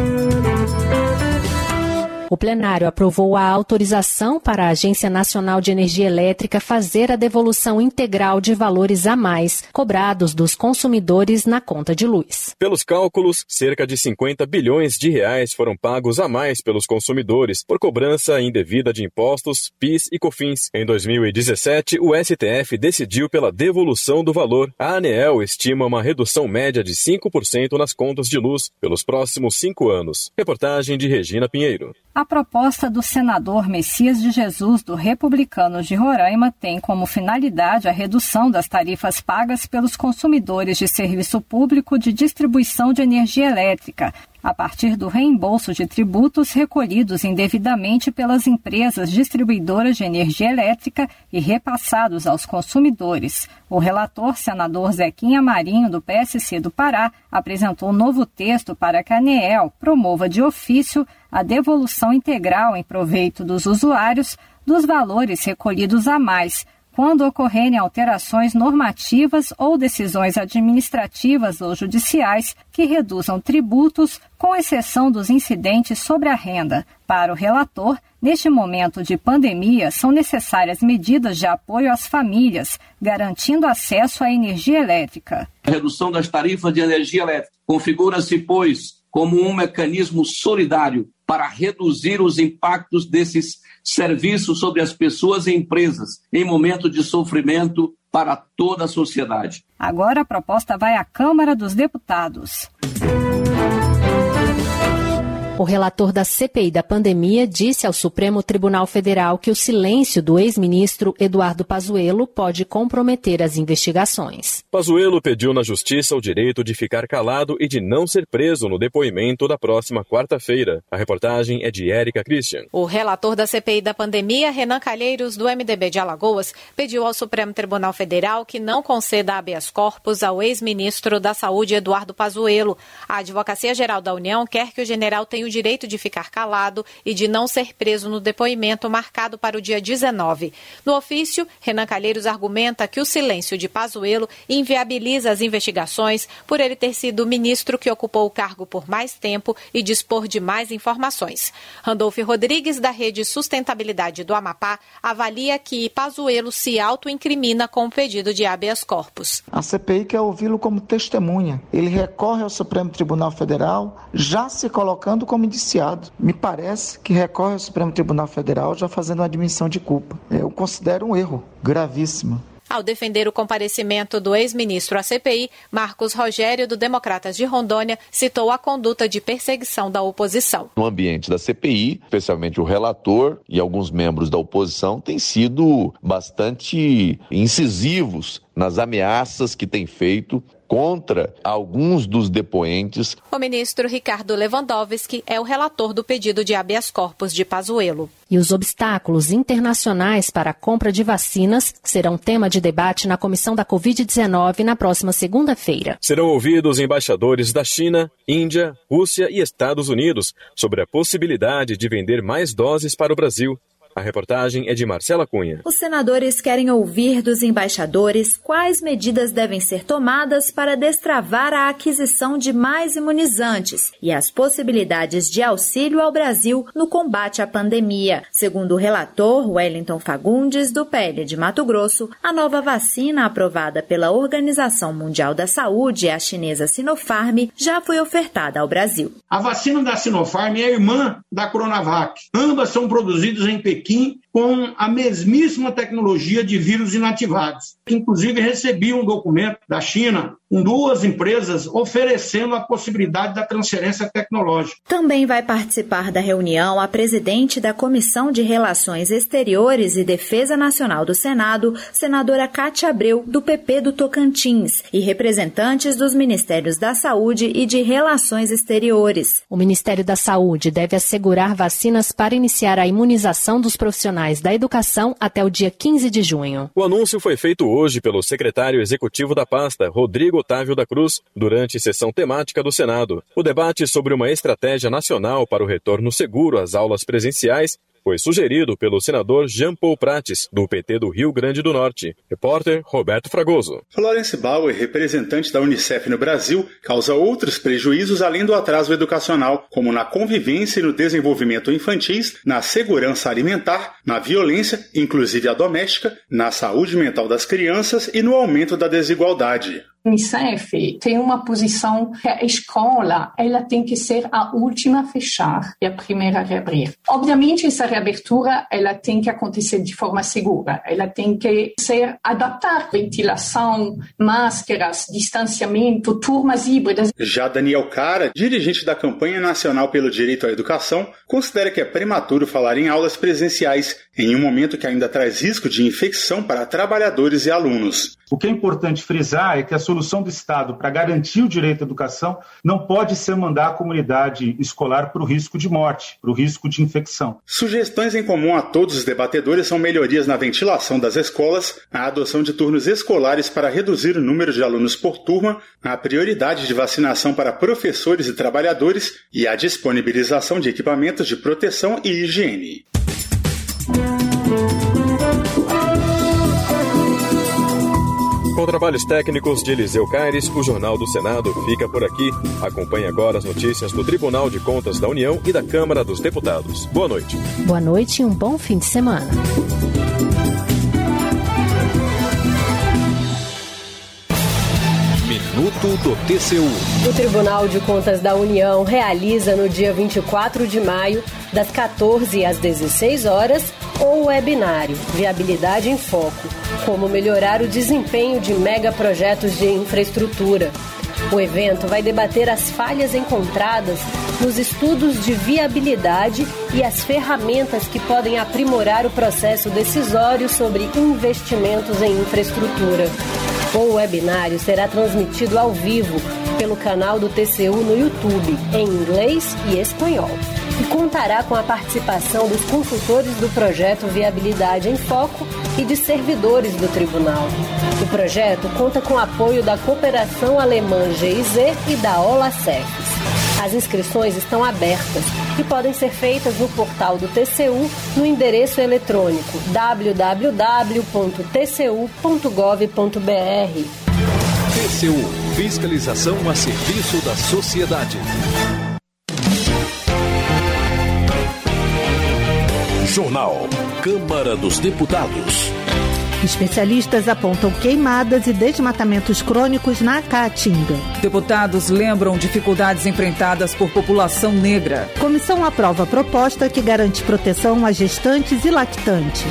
O plenário aprovou a autorização para a Agência Nacional de Energia Elétrica fazer a devolução integral de valores a mais cobrados dos consumidores na conta de luz. Pelos cálculos, cerca de cinquenta bilhões de reais foram pagos a mais pelos consumidores por cobrança indevida de impostos, PIS e COFINS. Em dois mil e dezessete, o S T F decidiu pela devolução do valor. A ANEEL estima uma redução média de cinco por cento nas contas de luz pelos próximos cinco anos. Reportagem de Regina Pinheiro. A proposta do senador Messias de Jesus, do Republicanos de Roraima, tem como finalidade a redução das tarifas pagas pelos consumidores de serviço público de distribuição de energia elétrica, a partir do reembolso de tributos recolhidos indevidamente pelas empresas distribuidoras de energia elétrica e repassados aos consumidores. O relator, senador Zequinha Marinho, do P S C do Pará, apresentou um novo texto para que a ANEEL promova de ofício a devolução integral em proveito dos usuários dos valores recolhidos a mais, quando ocorrerem alterações normativas ou decisões administrativas ou judiciais que reduzam tributos, com exceção dos incidentes sobre a renda. Para o relator, neste momento de pandemia, são necessárias medidas de apoio às famílias, garantindo acesso à energia elétrica. A redução das tarifas de energia elétrica configura-se, pois, como um mecanismo solidário para reduzir os impactos desses serviços sobre as pessoas e empresas em momento de sofrimento para toda a sociedade. Agora a proposta vai à Câmara dos Deputados. O relator da C P I da pandemia disse ao Supremo Tribunal Federal que o silêncio do ex-ministro Eduardo Pazuello pode comprometer as investigações. Pazuello pediu na Justiça o direito de ficar calado e de não ser preso no depoimento da próxima quarta-feira. A reportagem é de Érica Christian. O relator da C P I da pandemia, Renan Calheiros, do M D B de Alagoas, pediu ao Supremo Tribunal Federal que não conceda habeas corpus ao ex-ministro da Saúde, Eduardo Pazuello. A Advocacia Geral da União quer que o general tenha o direito de ficar calado e de não ser preso no depoimento marcado para o dia dezenove. No ofício, Renan Calheiros argumenta que o silêncio de Pazuello inviabiliza as investigações por ele ter sido o ministro que ocupou o cargo por mais tempo e dispor de mais informações. Randolfo Rodrigues, da Rede Sustentabilidade do Amapá, avalia que Pazuello se autoincrimina com o pedido de habeas corpus. A C P I quer ouvi-lo como testemunha. Ele recorre ao Supremo Tribunal Federal já se colocando como indiciado. Me parece que recorre ao Supremo Tribunal Federal já fazendo uma admissão de culpa. Eu considero um erro gravíssimo. Ao defender o comparecimento do ex-ministro à C P I, Marcos Rogério, do Democratas de Rondônia, citou a conduta de perseguição da oposição. No ambiente da C P I, especialmente o relator e alguns membros da oposição têm sido bastante incisivos nas ameaças que têm feito contra alguns dos depoentes. O ministro Ricardo Lewandowski é o relator do pedido de habeas corpus de Pazuello. E os obstáculos internacionais para a compra de vacinas serão tema de debate na Comissão da covid dezenove na próxima segunda-feira. Serão ouvidos embaixadores da China, Índia, Rússia e Estados Unidos sobre a possibilidade de vender mais doses para o Brasil. A reportagem é de Marcela Cunha. Os senadores querem ouvir dos embaixadores quais medidas devem ser tomadas para destravar a aquisição de mais imunizantes e as possibilidades de auxílio ao Brasil no combate à pandemia. Segundo o relator Wellington Fagundes, do P L de Mato Grosso, a nova vacina aprovada pela Organização Mundial da Saúde, a chinesa Sinopharm, já foi ofertada ao Brasil. A vacina da Sinopharm é irmã da Coronavac. Ambas são produzidas em Pequim com a mesmíssima tecnologia de vírus inativados. Inclusive, recebi um documento da China com duas empresas oferecendo a possibilidade da transferência tecnológica. Também vai participar da reunião a presidente da Comissão de Relações Exteriores e Defesa Nacional do Senado, senadora Cátia Abreu, do P P do Tocantins, e representantes dos Ministérios da Saúde e de Relações Exteriores. O Ministério da Saúde deve assegurar vacinas para iniciar a imunização dos profissionais da educação até o dia quinze de junho. O anúncio foi feito hoje pelo secretário executivo da pasta, Rodrigo Otávio da Cruz, durante sessão temática do Senado. O debate sobre uma estratégia nacional para o retorno seguro às aulas presenciais foi sugerido pelo senador Jean Paul Prates, do P T do Rio Grande do Norte. Repórter Roberto Fragoso. Florence Bauer, representante da Unicef no Brasil, causa outros prejuízos além do atraso educacional, como na convivência e no desenvolvimento infantis, na segurança alimentar, na violência, inclusive a doméstica, na saúde mental das crianças e no aumento da desigualdade. O Unicef tem uma posição que a escola ela tem que ser a última a fechar e a primeira a reabrir. Obviamente, essa reabertura ela tem que acontecer de forma segura. Ela tem que ser adaptar ventilação, máscaras, distanciamento, turmas híbridas. Já Daniel Cara, dirigente da campanha nacional pelo direito à educação, considera que é prematuro falar em aulas presenciais em um momento que ainda traz risco de infecção para trabalhadores e alunos. O que é importante frisar é que a solução do Estado para garantir o direito à educação não pode ser mandar a comunidade escolar para o risco de morte, para o risco de infecção. Sugestões em comum a todos os debatedores são melhorias na ventilação das escolas, a adoção de turnos escolares para reduzir o número de alunos por turma, a prioridade de vacinação para professores e trabalhadores e a disponibilização de equipamentos de proteção e higiene. Com trabalhos técnicos de Eliseu Caires, o Jornal do Senado fica por aqui. Acompanhe agora as notícias do Tribunal de Contas da União e da Câmara dos Deputados. Boa noite. Boa noite e um bom fim de semana. Minuto do T C U. O Tribunal de Contas da União realiza no dia vinte e quatro de maio, das quatorze às dezesseis horas, o webinário Viabilidade em Foco, como melhorar o desempenho de megaprojetos de infraestrutura. O evento vai debater as falhas encontradas nos estudos de viabilidade e as ferramentas que podem aprimorar o processo decisório sobre investimentos em infraestrutura. O webinário será transmitido ao vivo pelo canal do T C U no YouTube, em inglês e espanhol, e contará com a participação dos consultores do projeto Viabilidade em Foco e de servidores do tribunal. O projeto conta com apoio da Cooperação Alemã G I Z e da Olacefes. As inscrições estão abertas e podem ser feitas no portal do T C U no endereço eletrônico w w w ponto t c u ponto gov ponto b r. T C U – Fiscalização a serviço da sociedade. Jornal Câmara dos Deputados. Especialistas apontam queimadas e desmatamentos crônicos na Caatinga. Deputados lembram dificuldades enfrentadas por população negra. Comissão aprova a proposta que garante proteção a gestantes e lactantes.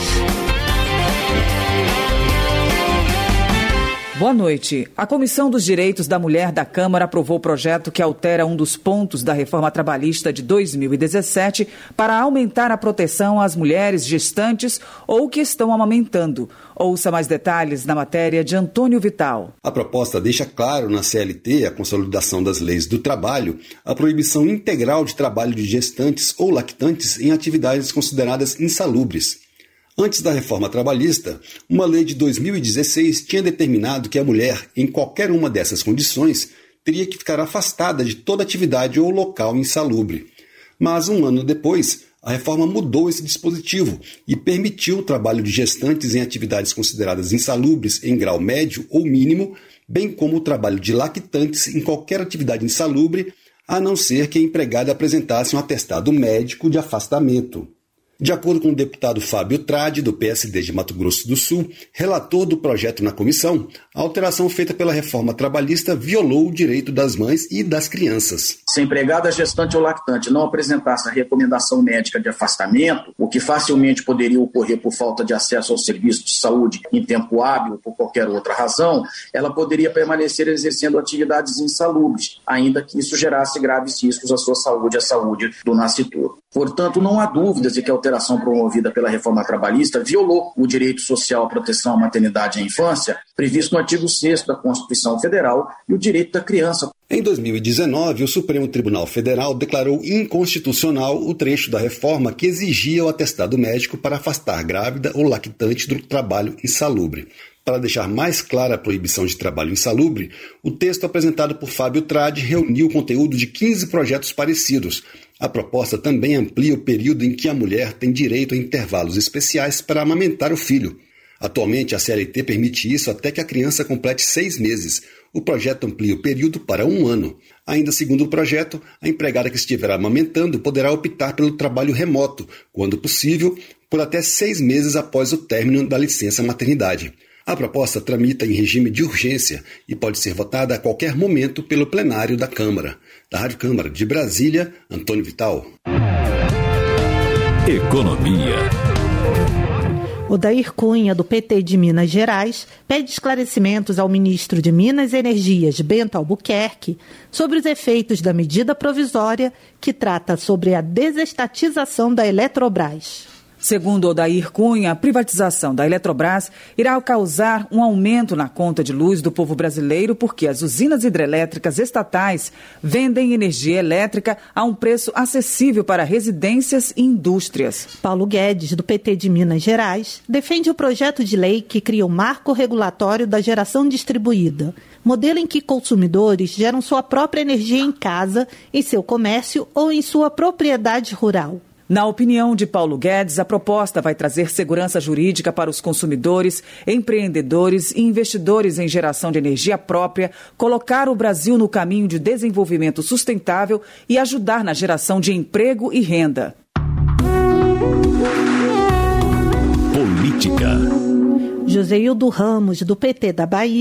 Boa noite. A Comissão dos Direitos da Mulher da Câmara aprovou o projeto que altera um dos pontos da reforma trabalhista de dois mil e dezessete para aumentar a proteção às mulheres gestantes ou que estão amamentando. Ouça mais detalhes na matéria de Antônio Vital. A proposta deixa claro na C L T, a consolidação das leis do trabalho, a proibição integral de trabalho de gestantes ou lactantes em atividades consideradas insalubres. Antes da reforma trabalhista, uma lei de dois mil e dezesseis tinha determinado que a mulher, em qualquer uma dessas condições, teria que ficar afastada de toda atividade ou local insalubre. Mas, um ano depois, a reforma mudou esse dispositivo e permitiu o trabalho de gestantes em atividades consideradas insalubres em grau médio ou mínimo, bem como o trabalho de lactantes em qualquer atividade insalubre, a não ser que a empregada apresentasse um atestado médico de afastamento. De acordo com o deputado Fábio Tradi, do P S D de Mato Grosso do Sul, relator do projeto na comissão, a alteração feita pela reforma trabalhista violou o direito das mães e das crianças. Se a empregada gestante ou lactante não apresentasse a recomendação médica de afastamento, o que facilmente poderia ocorrer por falta de acesso ao serviço de saúde em tempo hábil ou por qualquer outra razão, ela poderia permanecer exercendo atividades insalubres, ainda que isso gerasse graves riscos à sua saúde e à saúde do nascituro. Portanto, não há dúvidas de que a alteração promovida pela reforma trabalhista violou o direito social à proteção à maternidade e à infância, previsto no artigo sexto da Constituição Federal, e o direito da criança. Em dois mil e dezenove, o Supremo Tribunal Federal declarou inconstitucional o trecho da reforma que exigia o atestado médico para afastar grávida ou lactante do trabalho insalubre. Para deixar mais clara a proibição de trabalho insalubre, o texto apresentado por Fábio Tradi reuniu o conteúdo de quinze projetos parecidos. A proposta também amplia o período em que a mulher tem direito a intervalos especiais para amamentar o filho. Atualmente, a C L T permite isso até que a criança complete seis meses. O projeto amplia o período para um ano. Ainda segundo o projeto, a empregada que estiver amamentando poderá optar pelo trabalho remoto, quando possível, por até seis meses após o término da licença maternidade. A proposta tramita em regime de urgência e pode ser votada a qualquer momento pelo plenário da Câmara. Da Rádio Câmara de Brasília, Antônio Vital. Economia. Odair Cunha, do P T de Minas Gerais, pede esclarecimentos ao ministro de Minas e Energias, Bento Albuquerque, sobre os efeitos da medida provisória que trata sobre a desestatização da Eletrobras. Segundo Odair Cunha, a privatização da Eletrobras irá causar um aumento na conta de luz do povo brasileiro porque as usinas hidrelétricas estatais vendem energia elétrica a um preço acessível para residências e indústrias. Paulo Guedes, do P T de Minas Gerais, defende o projeto de lei que cria o marco regulatório da geração distribuída, modelo em que consumidores geram sua própria energia em casa, em seu comércio ou em sua propriedade rural. Na opinião de Paulo Guedes, a proposta vai trazer segurança jurídica para os consumidores, empreendedores e investidores em geração de energia própria, colocar o Brasil no caminho de desenvolvimento sustentável e ajudar na geração de emprego e renda. Política. Joseildo Ramos, do P T da Bahia,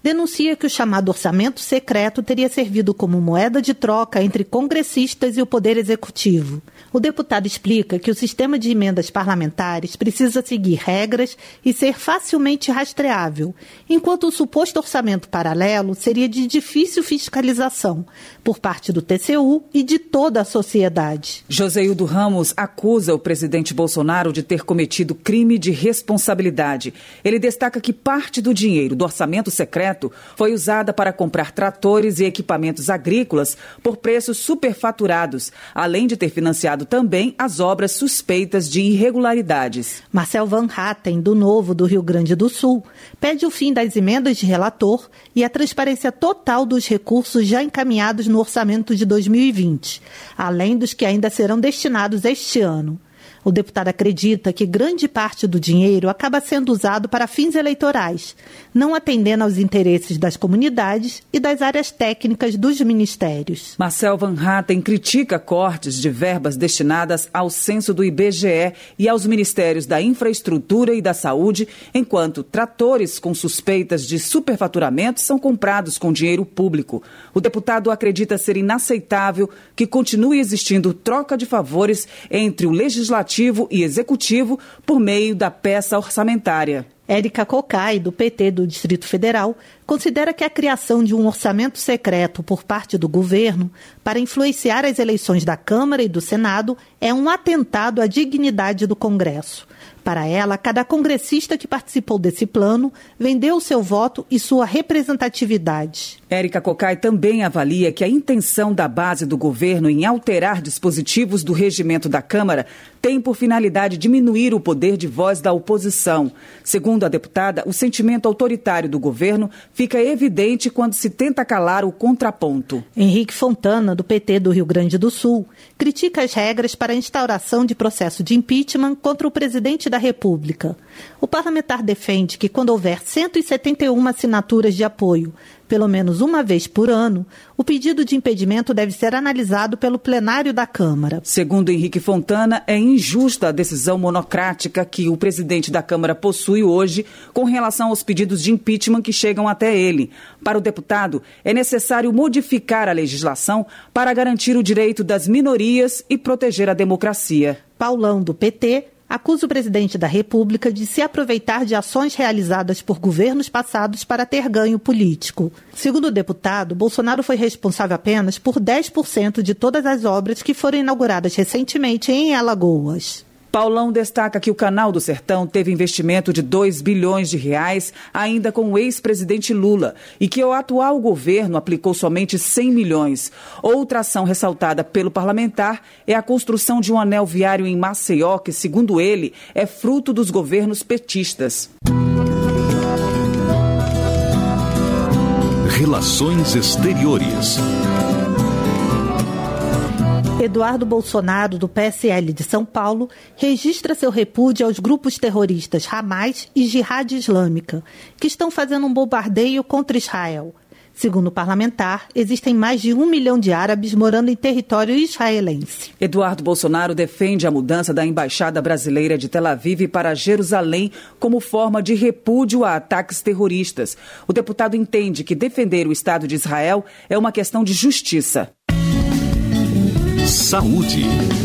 denuncia que o chamado orçamento secreto teria servido como moeda de troca entre congressistas e o Poder Executivo. O deputado explica que o sistema de emendas parlamentares precisa seguir regras e ser facilmente rastreável, enquanto o suposto orçamento paralelo seria de difícil fiscalização por parte do T C U e de toda a sociedade. Joseildo Ramos acusa o presidente Bolsonaro de ter cometido crime de responsabilidade. Ele destaca que parte do dinheiro do orçamento secreto foi usada para comprar tratores e equipamentos agrícolas por preços superfaturados, além de ter financiado também as obras suspeitas de irregularidades. Marcel Van Hatten, do Novo do Rio Grande do Sul, pede o fim das emendas de relator e a transparência total dos recursos já encaminhados no orçamento de dois mil e vinte, além dos que ainda serão destinados este ano. O deputado acredita que grande parte do dinheiro acaba sendo usado para fins eleitorais, não atendendo aos interesses das comunidades e das áreas técnicas dos ministérios. Marcel Van Hatten critica cortes de verbas destinadas ao censo do I B G E e aos ministérios da Infraestrutura e da Saúde, enquanto tratores com suspeitas de superfaturamento são comprados com dinheiro público. O deputado acredita ser inaceitável que continue existindo troca de favores entre o legislativo e executivo por meio da peça orçamentária. Érica Cocai, do P T do Distrito Federal, considera que a criação de um orçamento secreto por parte do governo para influenciar as eleições da Câmara e do Senado é um atentado à dignidade do Congresso. Para ela, cada congressista que participou desse plano vendeu o seu voto e sua representatividade. Érica Cocai também avalia que a intenção da base do governo em alterar dispositivos do regimento da Câmara tem por finalidade diminuir o poder de voz da oposição. Segundo a deputada, o sentimento autoritário do governo fica evidente quando se tenta calar o contraponto. Henrique Fontana, do P T do Rio Grande do Sul, critica as regras para a instauração de processo de impeachment contra o presidente da República. O parlamentar defende que quando houver cento e setenta e uma assinaturas de apoio, pelo menos uma vez por ano, o pedido de impedimento deve ser analisado pelo plenário da Câmara. Segundo Henrique Fontana, é injusta a decisão monocrática que o presidente da Câmara possui hoje com relação aos pedidos de impeachment que chegam até ele. Para o deputado, é necessário modificar a legislação para garantir o direito das minorias e proteger a democracia. Paulão, do P T, acusa o presidente da República de se aproveitar de ações realizadas por governos passados para ter ganho político. Segundo o deputado, Bolsonaro foi responsável apenas por dez por cento de todas as obras que foram inauguradas recentemente em Alagoas. Paulão destaca que o Canal do Sertão teve investimento de dois bilhões de reais, ainda com o ex-presidente Lula, e que o atual governo aplicou somente cem milhões. Outra ação ressaltada pelo parlamentar é a construção de um anel viário em Maceió, que, segundo ele, é fruto dos governos petistas. Relações Exteriores. Eduardo Bolsonaro, do P S L de São Paulo, registra seu repúdio aos grupos terroristas Hamas e Jihad Islâmica, que estão fazendo um bombardeio contra Israel. Segundo o parlamentar, existem mais de um milhão de árabes morando em território israelense. Eduardo Bolsonaro defende a mudança da Embaixada Brasileira de Tel Aviv para Jerusalém como forma de repúdio a ataques terroristas. O deputado entende que defender o Estado de Israel é uma questão de justiça. Saúde.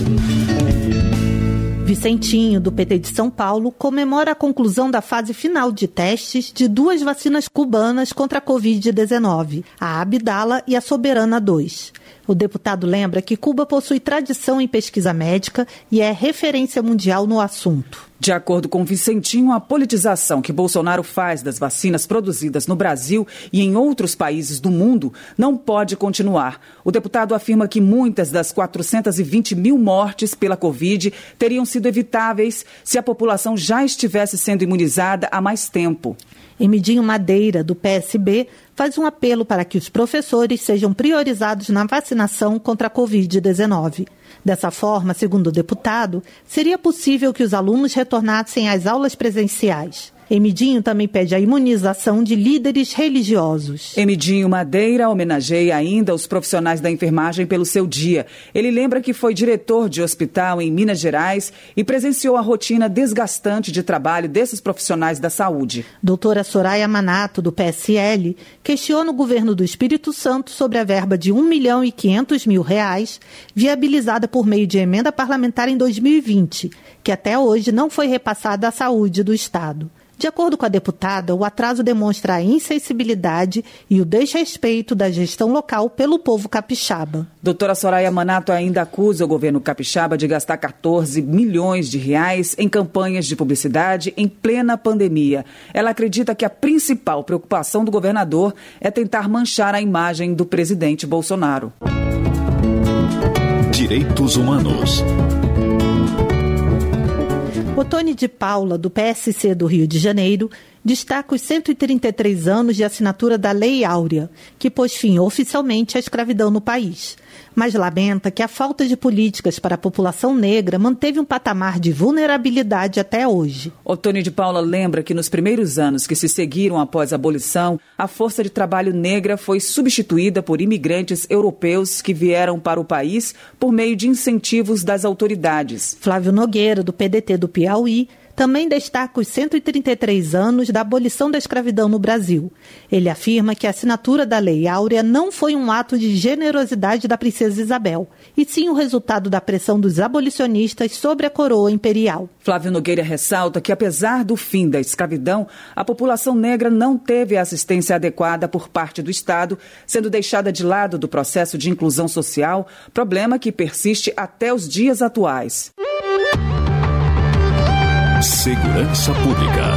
Vicentinho, do P T de São Paulo, comemora a conclusão da fase final de testes de duas vacinas cubanas contra a covid dezenove, a Abdala e a Soberana dois. O deputado lembra que Cuba possui tradição em pesquisa médica e é referência mundial no assunto. De acordo com Vicentinho, a politização que Bolsonaro faz das vacinas produzidas no Brasil e em outros países do mundo não pode continuar. O deputado afirma que muitas das quatrocentas e vinte mil mortes pela Covid teriam sido evitáveis se a população já estivesse sendo imunizada há mais tempo. Emidinho Madeira, do P S B, faz um apelo para que os professores sejam priorizados na vacinação contra a covid dezenove. Dessa forma, segundo o deputado, seria possível que os alunos retornassem às aulas presenciais. Emidinho também pede a imunização de líderes religiosos. Emidinho Madeira homenageia ainda os profissionais da enfermagem pelo seu dia. Ele lembra que foi diretor de hospital em Minas Gerais e presenciou a rotina desgastante de trabalho desses profissionais da saúde. Doutora Soraya Manato, do P S L, questiona o governo do Espírito Santo sobre a verba de um milhão e quinhentos mil reais, viabilizada por meio de emenda parlamentar em dois mil e vinte, que até hoje não foi repassada à saúde do Estado. De acordo com a deputada, o atraso demonstra a insensibilidade e o desrespeito da gestão local pelo povo capixaba. Doutora Soraya Manato ainda acusa o governo capixaba de gastar quatorze milhões de reais em campanhas de publicidade em plena pandemia. Ela acredita que a principal preocupação do governador é tentar manchar a imagem do presidente Bolsonaro. Direitos Humanos. Otone de Paula, do P S C do Rio de Janeiro, destaca os cento e trinta e três anos de assinatura da Lei Áurea, que pôs fim oficialmente à escravidão no país, mas lamenta que a falta de políticas para a população negra manteve um patamar de vulnerabilidade até hoje. Otone de Paula lembra que nos primeiros anos que se seguiram após a abolição, a força de trabalho negra foi substituída por imigrantes europeus que vieram para o país por meio de incentivos das autoridades. Flávio Nogueira, do P D T do Piauí, também destaca os cento e trinta e três anos da abolição da escravidão no Brasil. Ele afirma que a assinatura da Lei Áurea não foi um ato de generosidade da princesa Isabel, e sim o resultado da pressão dos abolicionistas sobre a coroa imperial. Flávio Nogueira ressalta que, apesar do fim da escravidão, a população negra não teve a assistência adequada por parte do Estado, sendo deixada de lado do processo de inclusão social, problema que persiste até os dias atuais. Segurança Pública.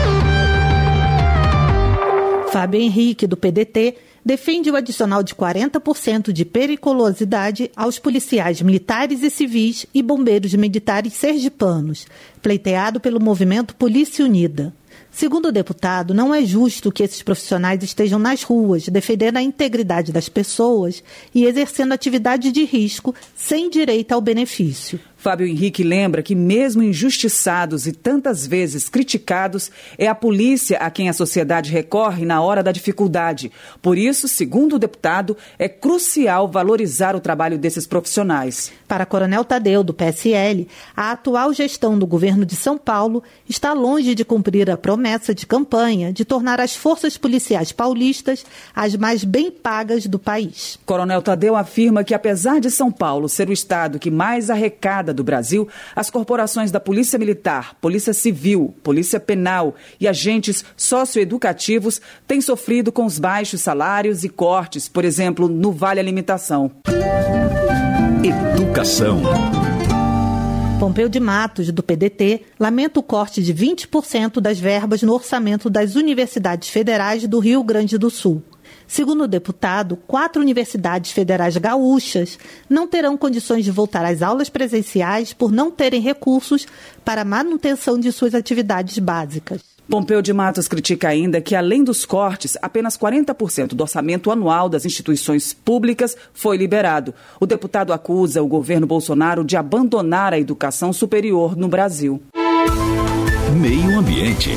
Fábio Henrique, do P D T, defende o adicional de quarenta por cento de periculosidade aos policiais militares e civis e bombeiros militares sergipanos, pleiteado pelo movimento Polícia Unida. Segundo o deputado, não é justo que esses profissionais estejam nas ruas, defendendo a integridade das pessoas e exercendo atividade de risco sem direito ao benefício. Fábio Henrique lembra que, mesmo injustiçados e tantas vezes criticados, é a polícia a quem a sociedade recorre na hora da dificuldade. Por isso, segundo o deputado, é crucial valorizar o trabalho desses profissionais. Para Coronel Tadeu, do P S L, a atual gestão do governo de São Paulo está longe de cumprir a promessa de campanha de tornar as forças policiais paulistas as mais bem pagas do país. Coronel Tadeu afirma que, apesar de São Paulo ser o estado que mais arrecada do Brasil, as corporações da Polícia Militar, Polícia Civil, Polícia Penal e agentes socioeducativos têm sofrido com os baixos salários e cortes, por exemplo, no Vale Alimentação. Educação. Pompeu de Matos, do P D T, lamenta o corte de vinte por cento das verbas no orçamento das universidades federais do Rio Grande do Sul. Segundo o deputado, quatro universidades federais gaúchas não terão condições de voltar às aulas presenciais por não terem recursos para a manutenção de suas atividades básicas. Pompeu de Matos critica ainda que, além dos cortes, apenas quarenta por cento do orçamento anual das instituições públicas foi liberado. O deputado acusa o governo Bolsonaro de abandonar a educação superior no Brasil. Meio Ambiente.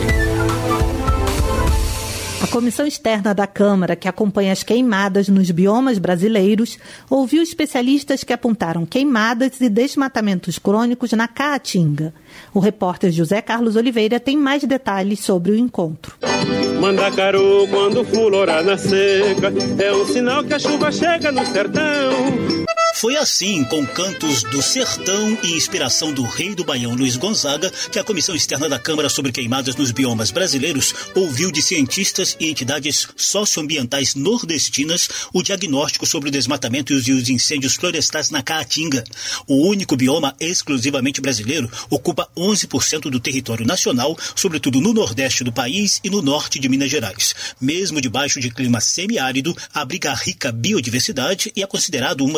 A Comissão Externa da Câmara, que acompanha as queimadas nos biomas brasileiros, ouviu especialistas que apontaram queimadas e desmatamentos crônicos na Caatinga. O repórter José Carlos Oliveira tem mais detalhes sobre o encontro. Mandacaru, quando florar na seca, é um sinal que a chuva chega no sertão. Foi assim, com cantos do sertão e inspiração do rei do Baião, Luiz Gonzaga, que a Comissão Externa da Câmara sobre Queimadas nos Biomas Brasileiros ouviu de cientistas e entidades socioambientais nordestinas o diagnóstico sobre o desmatamento e os incêndios florestais na Caatinga. O único bioma exclusivamente brasileiro ocupa onze por cento do território nacional, sobretudo no nordeste do país e no norte de Minas Gerais. Mesmo debaixo de clima semiárido, abriga a rica biodiversidade e é considerado uma das mais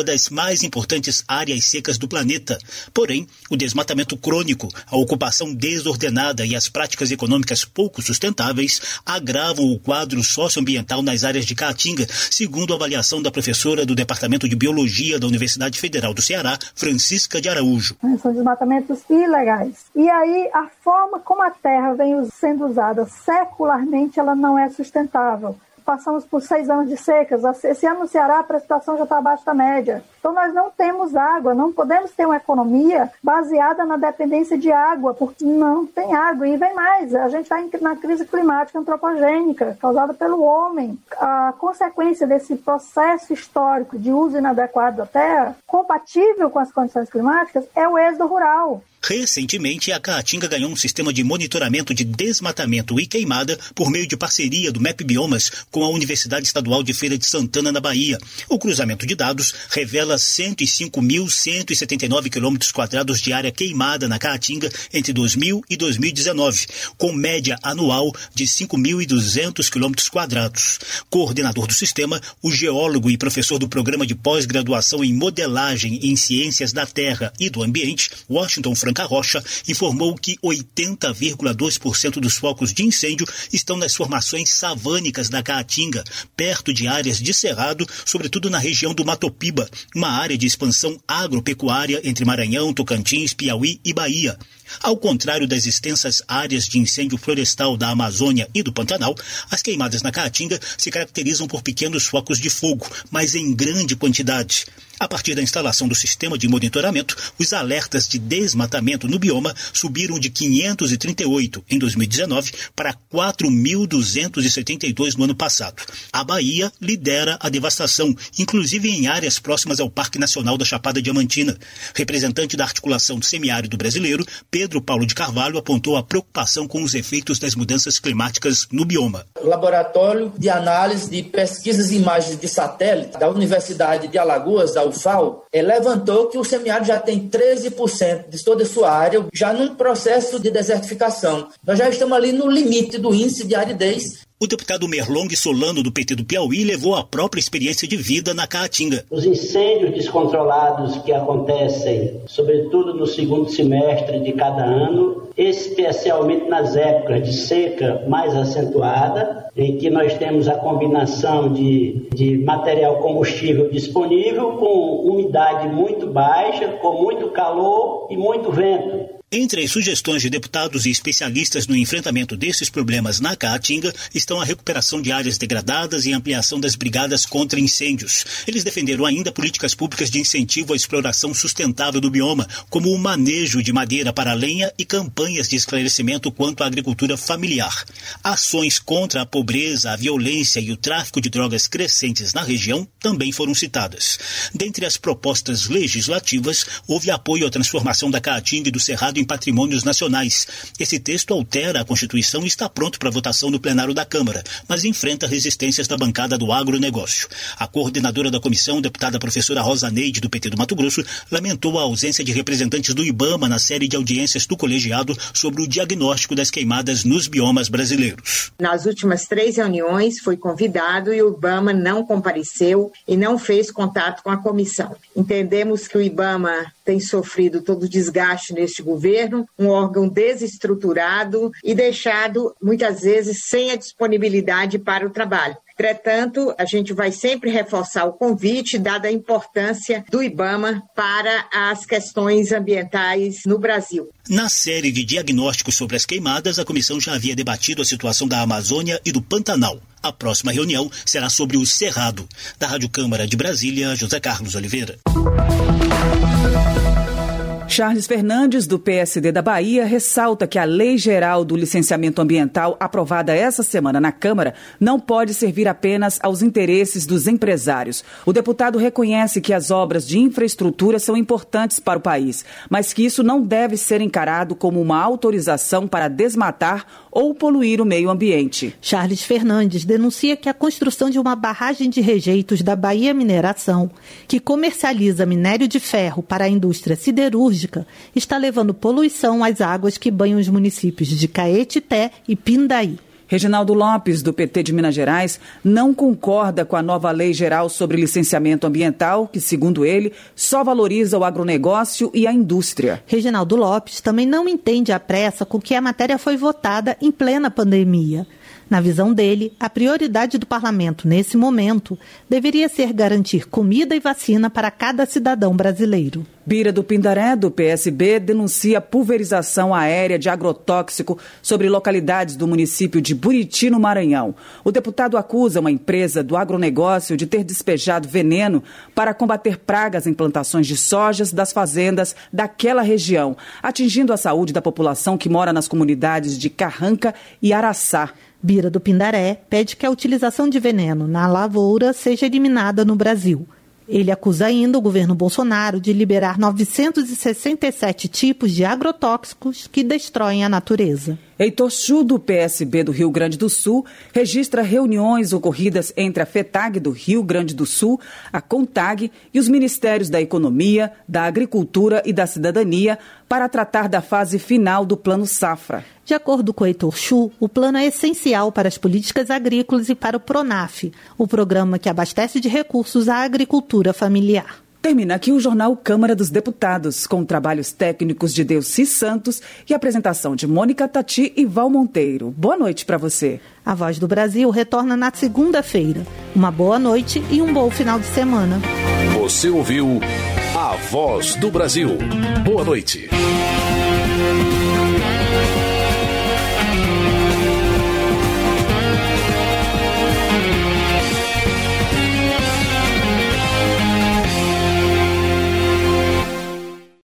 mais importantes áreas secas do planeta. Porém, o desmatamento crônico, a ocupação desordenada e as práticas econômicas pouco sustentáveis agravam o quadro socioambiental nas áreas de Caatinga, segundo a avaliação da professora do Departamento de Biologia da Universidade Federal do Ceará, Francisca de Araújo. São desmatamentos ilegais. E aí, a forma como a terra vem sendo usada secularmente, ela não é sustentável. Passamos por seis anos de secas. Esse ano no Ceará a precipitação já está abaixo da média. Então nós não temos água, não podemos ter uma economia baseada na dependência de água, porque não tem água. E vem mais, a gente está na crise climática antropogênica, causada pelo homem. A consequência desse processo histórico de uso inadequado da terra, compatível com as condições climáticas, é o êxodo rural. Recentemente, a Caatinga ganhou um sistema de monitoramento de desmatamento e queimada por meio de parceria do M E P Biomas com a Universidade Estadual de Feira de Santana, na Bahia. O cruzamento de dados revela cento e cinco mil cento e setenta e nove quilômetros quadrados de área queimada na Caatinga entre dois mil e dois mil e dezenove, com média anual de cinco mil e duzentos quilômetros quadrados. Coordenador do sistema, o geólogo e professor do programa de pós-graduação em modelagem em ciências da terra e do ambiente, Washington Franca Rocha, informou que oitenta vírgula dois por cento dos focos de incêndio estão nas formações savânicas da Caatinga, perto de áreas de cerrado, sobretudo na região do Matopiba, uma área de expansão agropecuária entre Maranhão, Tocantins, Piauí e Bahia. Ao contrário das extensas áreas de incêndio florestal da Amazônia e do Pantanal, as queimadas na Caatinga se caracterizam por pequenos focos de fogo, mas em grande quantidade. A partir da instalação do sistema de monitoramento, os alertas de desmatamento no bioma subiram de quinhentos e trinta e oito em dois mil e dezenove para quatro mil duzentos e setenta e dois no ano passado. A Bahia lidera a devastação, inclusive em áreas próximas ao Parque Nacional da Chapada Diamantina. Representante da articulação do semiárido brasileiro, Pedro Paulo de Carvalho apontou a preocupação com os efeitos das mudanças climáticas no bioma. O Laboratório de Análise de Pesquisas e Imagens de Satélite da Universidade de Alagoas, da U F A L, levantou que o semiárido já tem treze por cento de toda a sua área já num processo de desertificação. Nós já estamos ali no limite do índice de aridez. O deputado Merlong Solano, do P T do Piauí, levou a própria experiência de vida na Caatinga. Os incêndios descontrolados que acontecem, sobretudo no segundo semestre de cada ano, especialmente nas épocas de seca mais acentuada, em que nós temos a combinação de, de material combustível disponível com umidade muito baixa, com muito calor e muito vento. Entre as sugestões de deputados e especialistas no enfrentamento desses problemas na Caatinga estão a recuperação de áreas degradadas e a ampliação das brigadas contra incêndios. Eles defenderam ainda políticas públicas de incentivo à exploração sustentável do bioma, como o manejo de madeira para lenha e campanhas de esclarecimento quanto à agricultura familiar. Ações contra a pobreza, a violência e o tráfico de drogas crescentes na região também foram citadas. Dentre as propostas legislativas, houve apoio à transformação da Caatinga e do Cerrado em patrimônios nacionais. Esse texto altera a Constituição e está pronto para votação no plenário da Câmara, mas enfrenta resistências da bancada do agronegócio. A coordenadora da comissão, deputada professora Rosa Neide, do P T do Mato Grosso, lamentou a ausência de representantes do IBAMA na série de audiências do colegiado sobre o diagnóstico das queimadas nos biomas brasileiros. Nas últimas três reuniões foi convidado e o IBAMA não compareceu e não fez contato com a comissão. Entendemos que o IBAMA tem sofrido todo o desgaste neste governo, um órgão desestruturado e deixado, muitas vezes, sem a disponibilidade para o trabalho. Entretanto, a gente vai sempre reforçar o convite, dada a importância do IBAMA para as questões ambientais no Brasil. Na série de diagnósticos sobre as queimadas, a comissão já havia debatido a situação da Amazônia e do Pantanal. A próxima reunião será sobre o Cerrado. Da Rádio Câmara de Brasília, José Carlos Oliveira. Charles Fernandes, do P S D da Bahia, ressalta que a Lei Geral do Licenciamento Ambiental, aprovada essa semana na Câmara, não pode servir apenas aos interesses dos empresários. O deputado reconhece que as obras de infraestrutura são importantes para o país, mas que isso não deve ser encarado como uma autorização para desmatar ou poluir o meio ambiente. Charles Fernandes denuncia que a construção de uma barragem de rejeitos da Bahia Mineração, que comercializa minério de ferro para a indústria siderúrgica, está levando poluição às águas que banham os municípios de Caetité e Pindaí. Reginaldo Lopes, do P T de Minas Gerais, não concorda com a nova lei geral sobre licenciamento ambiental, que, segundo ele, só valoriza o agronegócio e a indústria. Reginaldo Lopes também não entende a pressa com que a matéria foi votada em plena pandemia. Na visão dele, a prioridade do parlamento nesse momento deveria ser garantir comida e vacina para cada cidadão brasileiro. Bira do Pindaré, do P S B, denuncia pulverização aérea de agrotóxico sobre localidades do município de Buriti, no Maranhão. O deputado acusa uma empresa do agronegócio de ter despejado veneno para combater pragas em plantações de sojas das fazendas daquela região, atingindo a saúde da população que mora nas comunidades de Carranca e Araçá. Bira do Pindaré pede que a utilização de veneno na lavoura seja eliminada no Brasil. Ele acusa ainda o governo Bolsonaro de liberar novecentos e sessenta e sete tipos de agrotóxicos que destroem a natureza. Heitor Chu, do P S B do Rio Grande do Sul, registra reuniões ocorridas entre a FETAG do Rio Grande do Sul, a CONTAG e os Ministérios da Economia, da Agricultura e da Cidadania para tratar da fase final do Plano Safra. De acordo com Heitor Chu, o plano é essencial para as políticas agrícolas e para o PRONAF, o programa que abastece de recursos a agricultura familiar. Termina aqui o Jornal Câmara dos Deputados, com trabalhos técnicos de Delci Santos e apresentação de Mônica Tati e Val Monteiro. Boa noite para você. A Voz do Brasil retorna na segunda-feira. Uma boa noite e um bom final de semana. Você ouviu A Voz do Brasil. Boa noite.